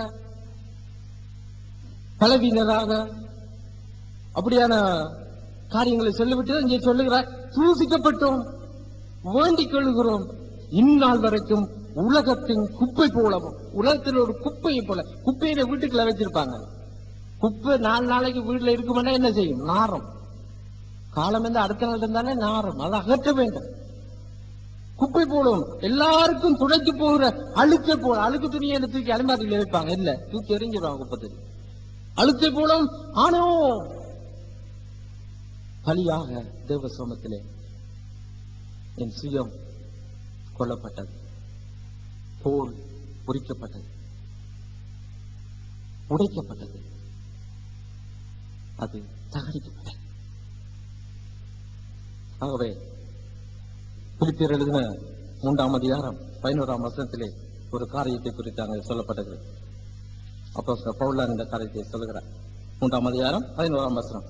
பலவீனராக, அப்படியான காரியங்களை சொல்லிவிட்டு இங்கே சொல்லுகிறார், தூசிக்கப்பட்டோம், வேண்டிக் கொள்ளுகிறோம். இந்நாள் வரைக்கும் உலகத்தின் குப்பை போலவும், உலகத்தில் ஒரு குப்பையை போல, குப்பையில வீட்டுக்குள்ள வச்சிருப்பாங்க. குப்பை நாலு நாளைக்கு வீட்டுல இருக்குமென்னா என்ன செய்யும்? நாரும். காலம் வந்து அடுத்த நாள் இருந்தாலே நாரும். அதை அகற்ற வேண்டும். குப்பை போலும், எல்லாருக்கும் துடைத்து போகிற அழுக்கை போல. அழுக்கு துணியை தூக்கி அலமாரியில் வைப்பாங்க, இல்ல தூக்கி எறிஞ்சிருவாங்க குப்பத்தில். அழுக்கை போலும் ஆனோ பலியாக தேவ சமூகத்திலே என் சுயம் கொல்லப்பட்டது, தோல் உரிக்கப்பட்டது, உடைக்கப்பட்டது, அது தகடிக்கப்பட்டது. ஆகவே பிலிப்பியர் எழுதின மூன்றாம் அதிகாரம் பதினோராம் வசனத்திலே ஒரு காரியத்தை குறித்து அங்கே சொல்லப்பட்டது. அப்போ பவுலார் இந்த காரியத்தை சொல்லுகிறார். மூன்றாம் அதிகாரம் பதினோராம் வசனம்.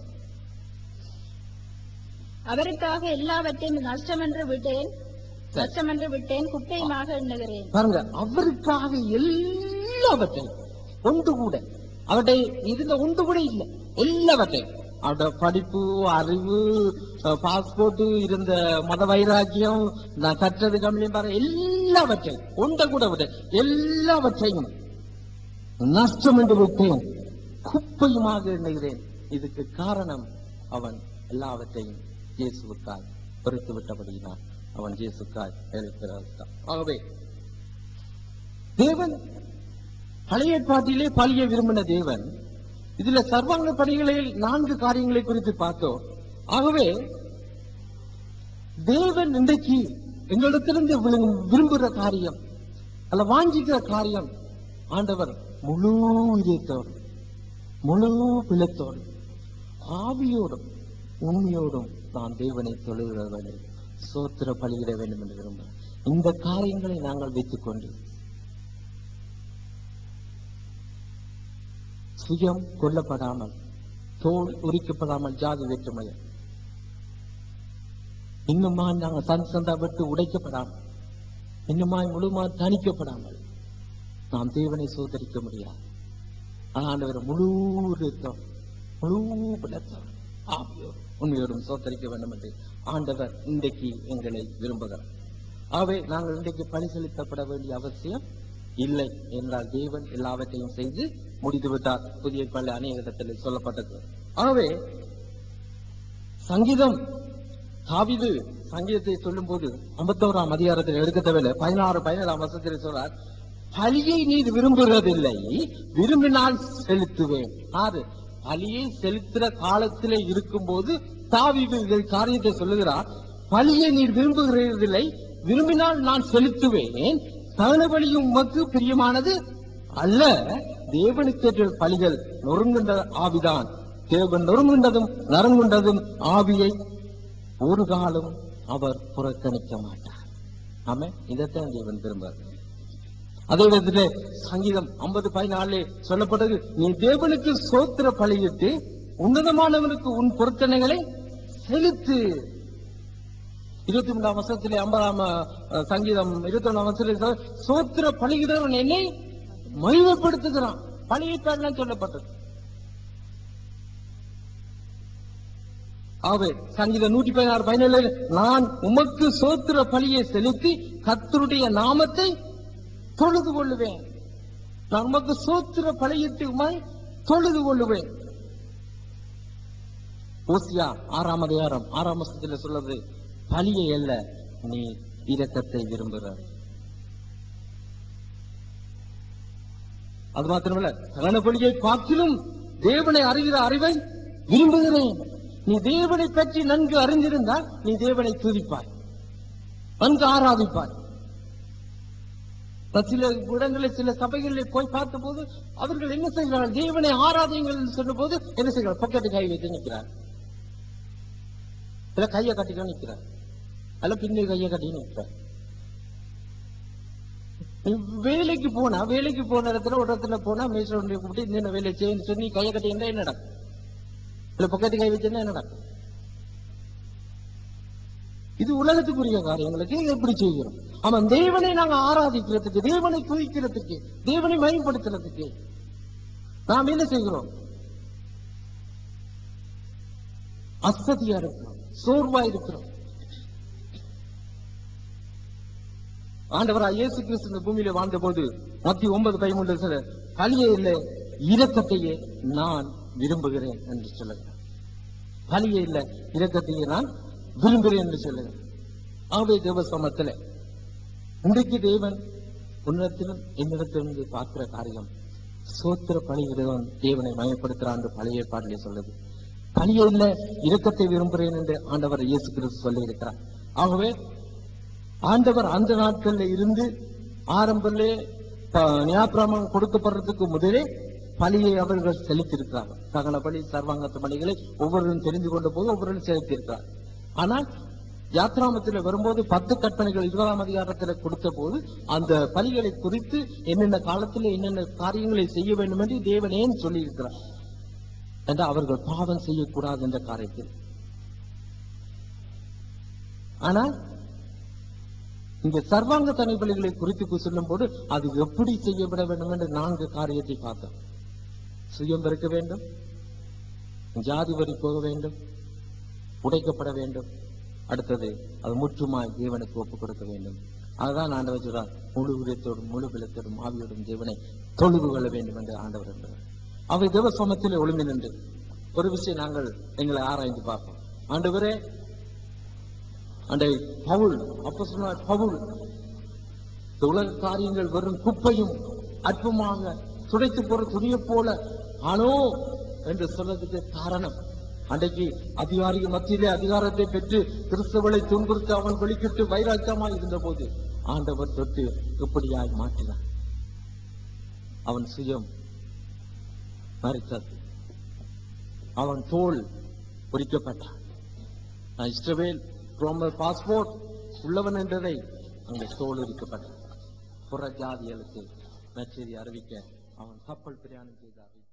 அவருக்காக எல்லாவற்றையும் நஷ்டமென்று விட்டேன் நஷ்டமென்று விட்டேன் குப்பையுமாக எண்ணுகிறேன். பாருங்க, அவருக்காக எல்லாவற்றையும், ஒன்று கூட அவருடைய இருந்த ஒன்று கூட இல்லை, எல்லாவற்றையும், அவருடைய படிப்பு, அறிவு, பாஸ்போர்ட், இருந்த மத வைராக்கியம், நான் கற்றது கம்மியும் பாரு, எல்லாவற்றையும் ஒன்றை கூட விட எல்லாவற்றையும் நஷ்டம் என்று விட்டேன், குப்பையுமாக எண்ணுகிறேன். இதுக்கு காரணம் அவன் எல்லாவற்றையும் இயேசுவுக்காய் பொறுத்து விட்டபடியினால் அவன் இயேசுக்காய் எழுக்கிறான். ஆகவே தேவன் பழைய ஏற்பாட்டிலே பலியை விரும்பின தேவன் இதுல சர்வாங்க பலிகளில் நான்கு காரியங்களை குறித்து பார்த்தோம். ஆகவே தேவன் இன்றைக்கு எங்களிடத்திலிருந்து விரும்புகிற காரியம் அல்ல வாஞ்சிக்கிற காரியம், ஆண்டவர் முழு இதயத்தோடு முழு பிளத்தோடு ஆவியோடும் உண்மையோடும் நான் தேவனை தொழுகிறவனை சோத்திர பலியிட வேண்டும் என்று விரும்புகிறேன். இந்த காரியங்களை நாங்கள் வைத்துக் கொண்டு சுயம் கொல்லப்படாமல், தோல் உரிக்கப்படாமல், ஜாதி வேற்றுமையை இன்னுமா நாங்கள் சன் சந்தா விட்டு உடைக்கப்படாமல், இன்னுமாய் முழுமா தணிக்கப்படாமல் நாம் தேவனை சோதரிக்க முடியாது. ஆண்டவர் முழு முழு பலத்தோடு ஆவியோடு உண்மையோடும் சோதரிக்க வேண்டும் என்று ஆண்டவர் இன்றைக்கு எங்களை விரும்புகிறார். ஆகவே நாங்கள் இன்றைக்கு பலி செலுத்தப்பட வேண்டிய அவசியம் இல்லை என்றால் தேவன் எல்லாவற்றையும் செய்து முடித்துவிட்டார். புதிய பள்ளி அநேக இடத்தில் சொல்லப்பட்டது. ஆகவே சங்கீதம் தாவீது சங்கீதத்தை சொல்லும் போது ஐம்பத்தோராம் அதிகாரத்தில் எடுக்க தேவையில்லை, பதினாறு பதினேழாம் வருஷத்தில் சொல்றார், பலியை நீர் விரும்புகிறதில்லை, விரும்பினால் செலுத்துவேன். ஆறு பலியை செலுத்துற காலத்திலே இருக்கும் போது தாவீது இந்த காரியத்தை சொல்லுகிறார். பலியை நீர் விரும்புகிறதில்லை, விரும்பினால் நான் செலுத்துவேன். சகல பலியும் உமக்கு பிரியமானது அல்ல. தேவனுக்கு பலிகள் நொறுங்குண்ட ஆவிதான். தேவன் நொறுங்குண்டதும் நறுங்குண்டதும் ஆவியை ஒரு காலம் அவர் புறக்கணிக்க மாட்டார். ஆமா, இதைத்தான் தேவன் விரும்புகிறார். அதே விதத்திலே சங்கீதம் ஐம்பது பதினாலே சொல்லப்பட்டது, நீ தேவனுக்கு சோத்திர பலியிட்டு உன்னதமானவனுக்கு உன் பொருத்தனைகளை செலுத்து. இருபத்தி மூன்றாம் வருஷத்திலே ஐம்பதாம் சங்கீதம் இருபத்தி ஒன்றாம் வருஷத்திலே சோத்திர பலியிடவன் என்னை மகிமைப்படுத்துகிறான். பலியிட்டான் சொல்லப்பட்டது. ஆகவே சங்கீதம் நூற்றி பதினாறு பதினேழு, நான் உமக்கு சோத்திர பலியை செலுத்தி கர்த்தருடைய நாமத்தை தொழுது கொள்ளுவேன். நான் உமக்கு சோத்திர பலியிட்டு உமாய் தொழுது கொள்ளுவேன். ஓசியா ஆறாம் அதிகாரம் ஆறாம் வருஷத்தில் சொல்றது, பலியை அல்ல நீ இரக்கத்தை விரும்புகிற. அது மாத்திரமல்ல, சகல பலியை பார்க்கிலும் தேவனை அறிகிற அறிவை விரும்புகிறேன். நீ தேவனை பற்றி நன்கு அறிந்திருந்தால் நீ தேவனை துதிப்பாய், நன்கு ஆராதிப்பாய். சில இடங்களில் சில சபைகளில் போய் பார்த்த போது அவர்கள் என்ன செய்கிறார்கள், தேவனை ஆராதிங்கள் சொன்ன போது என்ன செய்கிறார், பக்கத்து கை வைத்து நிற்கிறார், இல்ல கையை கட்டிக்க நிற்கிறார், அல்ல பின்னே கையை கட்டி நிற்கிறார். வேலைக்கு போனா வேலைக்கு போன இடத்துல ஒரு இடத்துல போனா மேச கூப்பிட்டு இந்த வேலை செய்ய சொல்லி கையை கட்டி என்ன நடக்கும், இல்ல பக்கத்து கை வச்சுன்னா என்ன நடக்கும்? இது உலகத்துக்குரிய காரியங்களுக்கு எப்படி செய்கிறோம்? ஆமா, தேவனை நாங்க ஆராதிக்கிறதுக்கு, தேவனை துதிக்கிறதுக்கு, தேவனை மயப்படுத்துறதுக்கு நாம் என்ன செய்கிறோம்? அசதியா இருக்கிறோம், சோர்வா இருக்கிறோம். ஆண்டவராய் இயேசு கிறிஸ்து இந்த பூமியில வாழ்ந்த போது மத்திய ஒன்பது பதிமூன்று பலியே இல்லை இரக்கத்தையே நான் விரும்புகிறேன் என்று சொல்லுகிறேன். பலியே இல்லை இரக்கத்தையே நான் விரும்புகிறேன் என்று சொல்லுகிறேன். ஆகவே தேவ சமத்துல இன்றைக்கு தேவன் உன்னிடத்திலும் என்னிடத்திலிருந்து பார்க்கிற காரியம் சோத்திர பலியிடுவன் தேவனை மயப்படுத்துறான் என்று பழைய ஏற்பாட்டிலே சொல்லுது. பலியே இல்லை இரக்கத்தை விரும்புகிறேன் என்று ஆண்டவர் இயேசு கிறிஸ்து சொல்லி இருக்கிறார். ஆகவே ஆண்டவர் அந்த நாட்கள்ல இருந்து ஆரம்பத்திலே நியாயப்பிரமாணம் கொடுக்கப்படுறதுக்கு முதலே பலியை அவர்கள் செலுத்தியிருக்கிறார்கள். சகல பலி சர்வாங்கத்த பலிகளை ஒவ்வொருவரும் தெரிந்து கொண்ட போது ஒவ்வொருவரும் செலுத்தியிருக்கிறார். ஆனால் யாத்ராமத்தில் வரும்போது பத்து கற்பனைகள் இருபதாம் அதிகாரத்தில் கொடுத்த போது அந்த பலிகளை குறித்து என்னென்ன காலத்தில் என்னென்ன காரியங்களை செய்ய வேண்டும் என்று தேவன் ஏன் சொல்லி இருக்கிறார் என்று அவர்கள் பாவம் செய்யக்கூடாது என்ற காரியத்தில். ஆனால் இந்த சர்வாங்க தனி பலிகளை குறித்து சொல்லும் போது அது எப்படி செய்யப்பட வேண்டும் என்று நான்கு காரியத்தை பார்த்தோம். சுயம் பெருக்க வேண்டும், ஜாதி வரி போக வேண்டும், உடைக்கப்பட வேண்டும், அடுத்தது அது முற்றுமாய் தேவனுக்கு ஒப்புக் கொடுக்க வேண்டும். அதுதான் ஆண்டவர் சொல்றார், முழு உதயத்தோடும் முழு பலத்தோடும் ஆவியோடும் தேவனை தொழுது கொள்ள வேண்டும் என்று ஆண்டவர் என்றார். அவை தேவ சமத்திலே ஒளிந்து நின்று ஒரு விஷயம் நாங்கள் எங்களை ஆராய்ந்து பார்ப்போம். ஆண்டவரே, அண்டை பவுல் அப்ப சொன்னார், பவுல் உலக காரியங்கள் வெறும் குப்பையும் அற்பமாக துடைத்து போற துணியை போல ஆனோ என்று சொன்னதுக்கு காரணம், அன்றைக்கு அதிகாரிகள் மத்தியிலே அதிகாரத்தை பெற்று கிறிஸ்தவனை துன்புறுத்த அவன் வெளிக்கிட்டு வைராக்கியமாய் இருந்த போது ஆண்டவர் தொட்டு எப்படியாய் மாற்றினார். அவன் சுயம் மறித்தது, அவன் தோல் பொறிக்கப்பட்டான். நான் இஸ்ரவேல் ரோமர் பாஸ்போர்ட் உள்ளவன் என்றதை அங்கே தோல் இருக்கப்பட்டான். புற ஜாதிகளுக்கு நற்செய்தி அறிவிக்க அவன் கப்பல் பிரயாணம் செய்தார்.